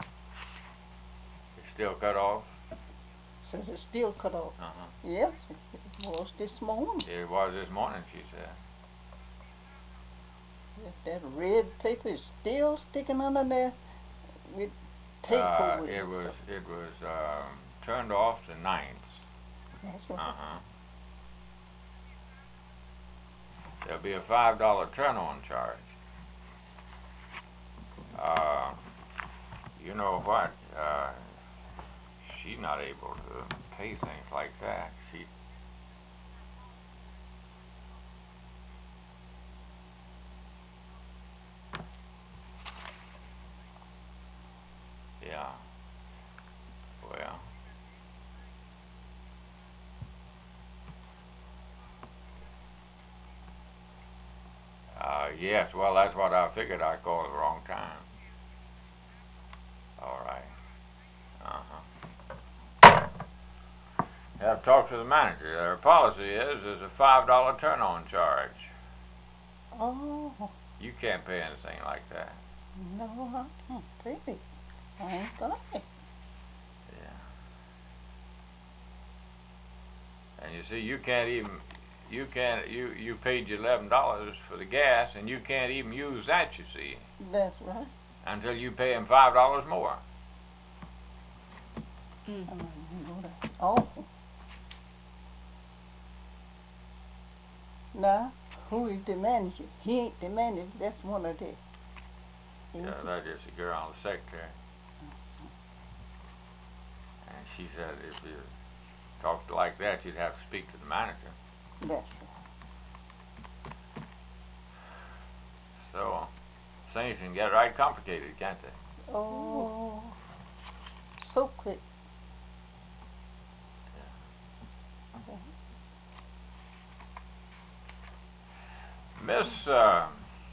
It's still cut off? Says it's still cut off. Uh-huh. Yes, it was this morning. It was this morning, she said. If that red paper is still sticking under there with tape Uh, over it was it was um, turned off to ninth. That's right. Uh huh. There'll be a five dollar turn-on charge. Uh, you know what? Uh, she's not able to pay things like that. She. Yeah. Well. Uh, yes, well, that's what I figured. I called at the wrong time. All right. Uh-huh. Have talked to the manager. Their policy is there's a five dollar turn-on charge. Oh, You can't pay anything like that. no, I can't pay it. I ain't got it. Yeah. And you see, you can't even, you can't, you, you paid you eleven dollars for the gas, and you can't even use that, you see, That's right. until you pay him five dollars more. Mm. I didn't know that. Oh. Now, who is the manager? He ain't the manager. That's one of the. Yeah, that is the girl, the secretary. And she said if you talked like that, you'd have to speak to the manager. That's right. So, things can get right complicated, can't they? Oh, so quick. Miss, uh,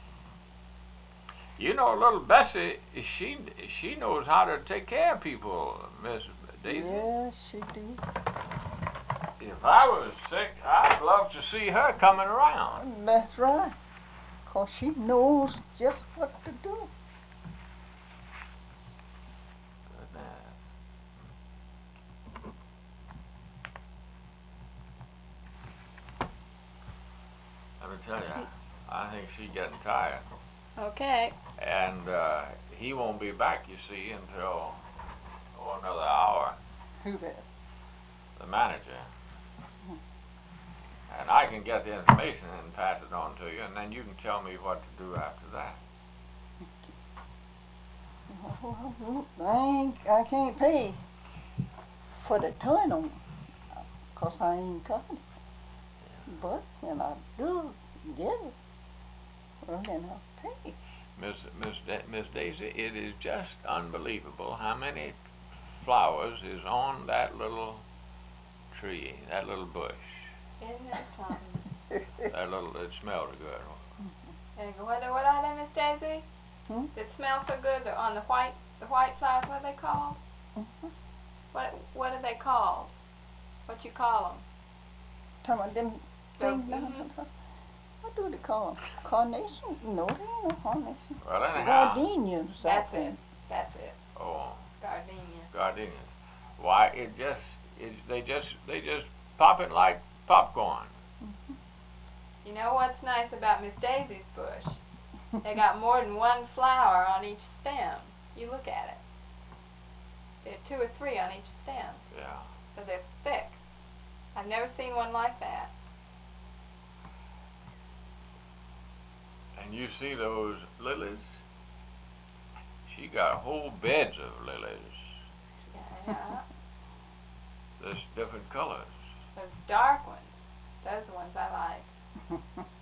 you know, little Bessie, she she knows how to take care of people, Miss Daisy. Yes, she do. If I was sick, I'd love to see her coming around. That's right. 'Cause she knows just what to do. Goodness. Let me tell you, I think she's getting tired. Okay. And uh, he won't be back, you see, until oh, another hour, Who that? the manager. And I can get the information and pass it on to you, and then you can tell me what to do after that. Well, I ain't, I can't pay for the turn on, 'cause I ain't got it. But when I do get it, well, then I'll pay. Miss Miss da- Miss Daisy, it is just unbelievable how many flowers is on that little tree, that little bush. Isn't it something? That little, it smells good. And what what are they, Miss Daisy? Hmm? That smell so good they're on the white the white flowers. What are they called? Mhm. What what are they called? What you call them? Talking about them things down Mhm. there. What do they call them? Carnation? No, they ain't no carnation. Well, anyhow. Gardenias, I That's think. it. That's it. Oh, Gardenia. gardenias. Why, it just, it, they just, they just pop it like popcorn. Mhm. You know what's nice about Miss Daisy's bush? They got more than one flower on each stem. You look at it. There are two or three on each stem, Yeah. so they're thick. I've never seen one like that. And you see those lilies? She got whole beds of lilies. Yeah. There's different colors. Those dark ones. Those are the ones I like.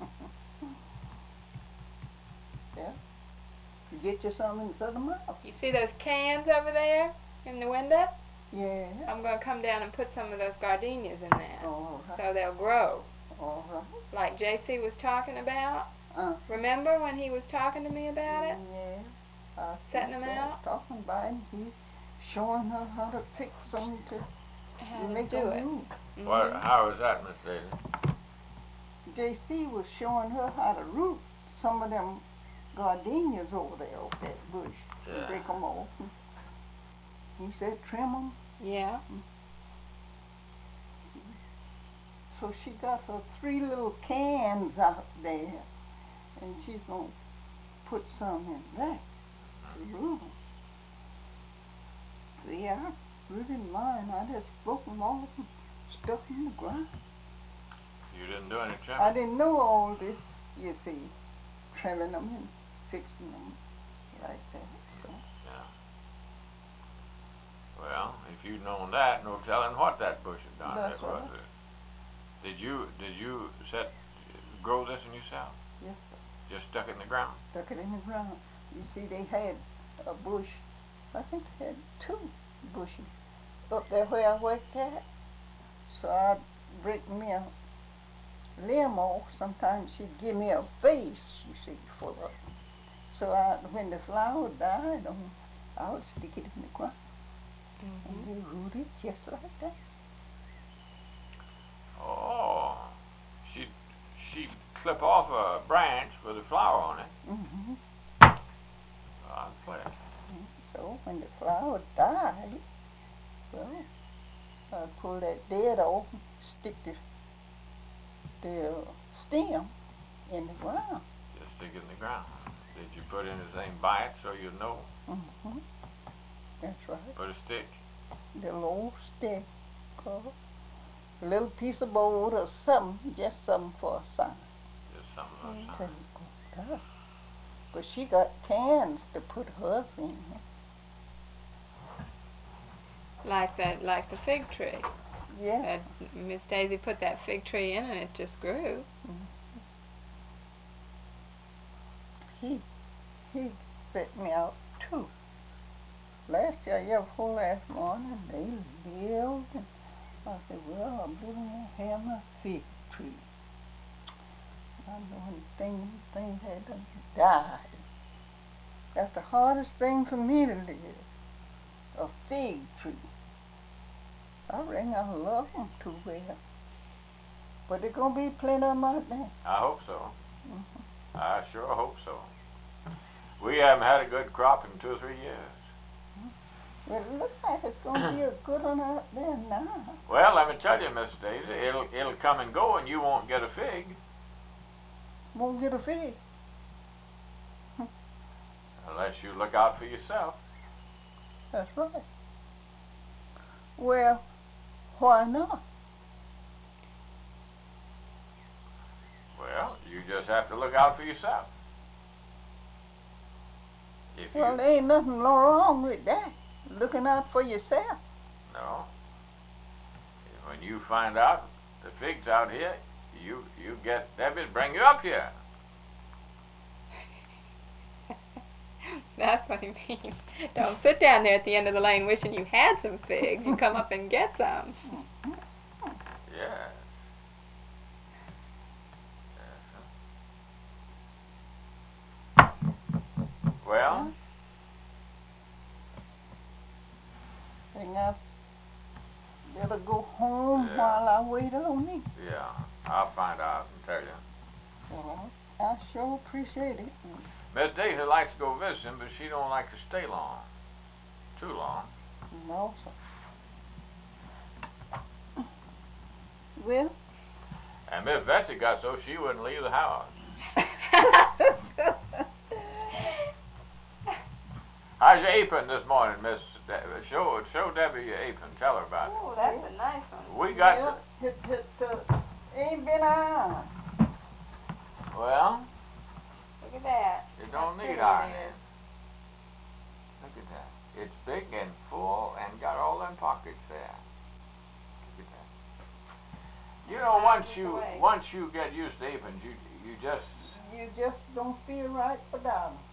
Yeah. You get you some and put them out. You see those cans over there in the window? Yeah. I'm going to come down and put some of those gardenias in there All right. so they'll grow, All right. like J C was talking about. Uh, Remember when he was talking to me about it? Yeah. I Setting them think so. out? Talking about it. He's showing her how to pick some to How to make do a it. room. Mhm. What, how is that, Miss Daisy? J C was showing her how to root some of them gardenias over there off that bush. Yeah. Break them off. He said trim them. Yeah. So she got her three little cans out there, and she's gonna put some in that room. See, I really didn't mind. I just broke them off and stuck them in the ground. You didn't do any trimming? I didn't know all this, you see, trimming them and fixing them like that. So. Yeah. Well, if you'd known that, no telling what that bush had done. That's It was right. a- Did you did you set grow this in yourself? Yes, sir. Just stuck it in the ground? Stuck it in the ground. You see, they had a bush. I think they had two bushes up there where I worked at. So I'd break me a limb off. Sometimes she'd give me a vase, you see, full of them. So I, when the flower died, um, I would stick it in the ground. Mm-hmm. And they rooted just like that. Oh. She'd, she'd clip off a branch with a flower on it. Mm-hmm. I'll play it. So when the flower died, well, I'd pull that dead off and stick the, the stem in the ground. Just stick it in the ground. Did you put anything by it so you'd know? Mm-hmm. That's right. Put a stick? The little stick, or a little piece of board or something, just something for a sign. Just something of a Okay. sign. Oh, but she got cans to put hers in. Like that, like the fig tree. Yeah. That Miss Daisy put that fig tree in and it just grew. Mm-hmm. He, he set me out too. Last year, year before last morning, they lived, and I said, well, I'm living in having a fig tree. I know when things, things had to die. That's the hardest thing for me to live, a fig tree. I reckon I love them too well. But there's going to be plenty of them out there. I hope so. Mm-hmm. I sure hope so. We haven't had a good crop in two or three years. Well, it looks like it's going to be a good one out there now. Well, let me tell you, Miss Daisy, it'll it'll come and go, and you won't get a fig Won't get a fig. unless you look out for yourself. That's right. Well, why not? Well, you just have to look out for yourself. If Well, you, there ain't nothing wrong with that. Looking out for yourself. no. When you find out the figs out here, you you get Debbie to bring you up here. That's what he means. Don't sit down there at the end of the lane wishing you had some figs. You come up and get some. Yes. Yes. Well, And I better go home Yeah. while I wait on me. yeah, I'll find out and tell you. Well, I sure appreciate it. Miss Daisy likes to go visit him, but she don't like to stay long. Too long. No, sir. Well, And Miss Betsy got so she wouldn't leave the house. How's your apron this morning, Miss? De- show show Debbie your apron. Tell her about it. Oh, that's a nice one. We got. well, it, it, uh, ain't been on. Well, Look at that. it don't How need pretty it ironing. is. Look at that. It's big and full and got all them pockets there. Look at that. You know, once Pockets you away. once you get used to aprons, you you just. You just don't feel right without them.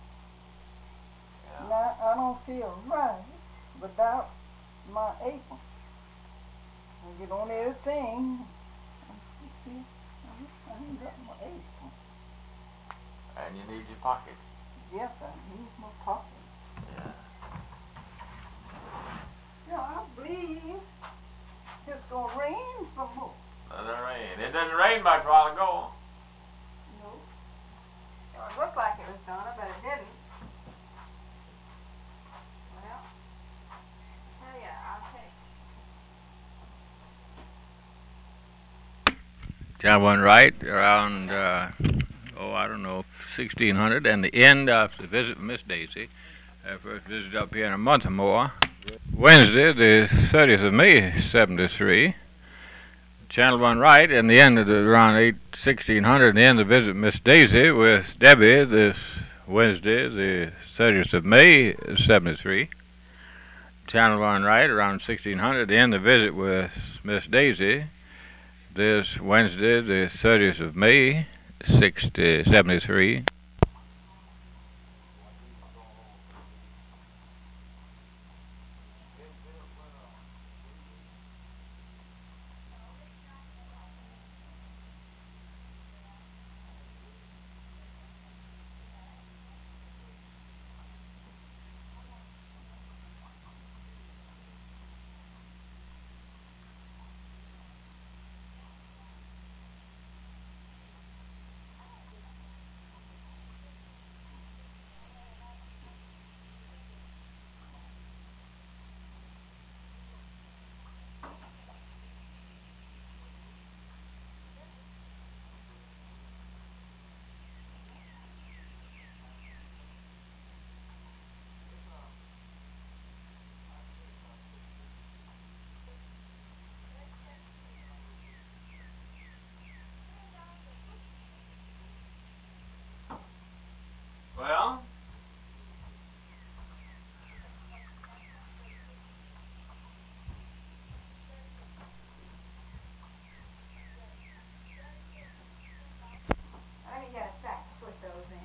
Yeah. Now, I don't feel right without my apron. I get on everything. See, I ain't got my apron. And you need your pockets. Yes, I need my pocket. Yeah. Yeah, I believe it's gonna rain some more. Doesn't rain. It didn't rain much a while ago. No. Well, it looked like it was gonna, but it didn't. Well, tell ya, I'll take. That one right around, uh, oh, I don't know, sixteen hundred, and the end of the visit with Miss Daisy. Her first visit up here in a month or more. Wednesday, the thirtieth of May, seventy-three. Channel one right, and the end of the around eight sixteen hundred, and the end of the visit with Miss Daisy with Debbie this Wednesday, the thirtieth of May, seventy-three. Channel one right, around sixteen hundred, the end of the visit with Miss Daisy this Wednesday, the thirtieth of May, sixty seventy-three. Well? I only got a sack to put those in.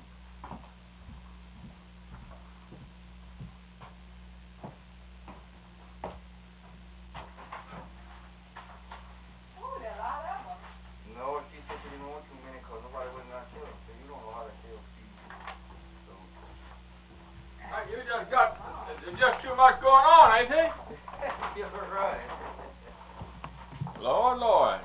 Ooh, there are a lot of them. No, she said she didn't want too many because nobody was going to kill them. So you don't know how to kill people. So. Uh, you just got, there's just too much going on, ain't it? You're right. Lord, Lord.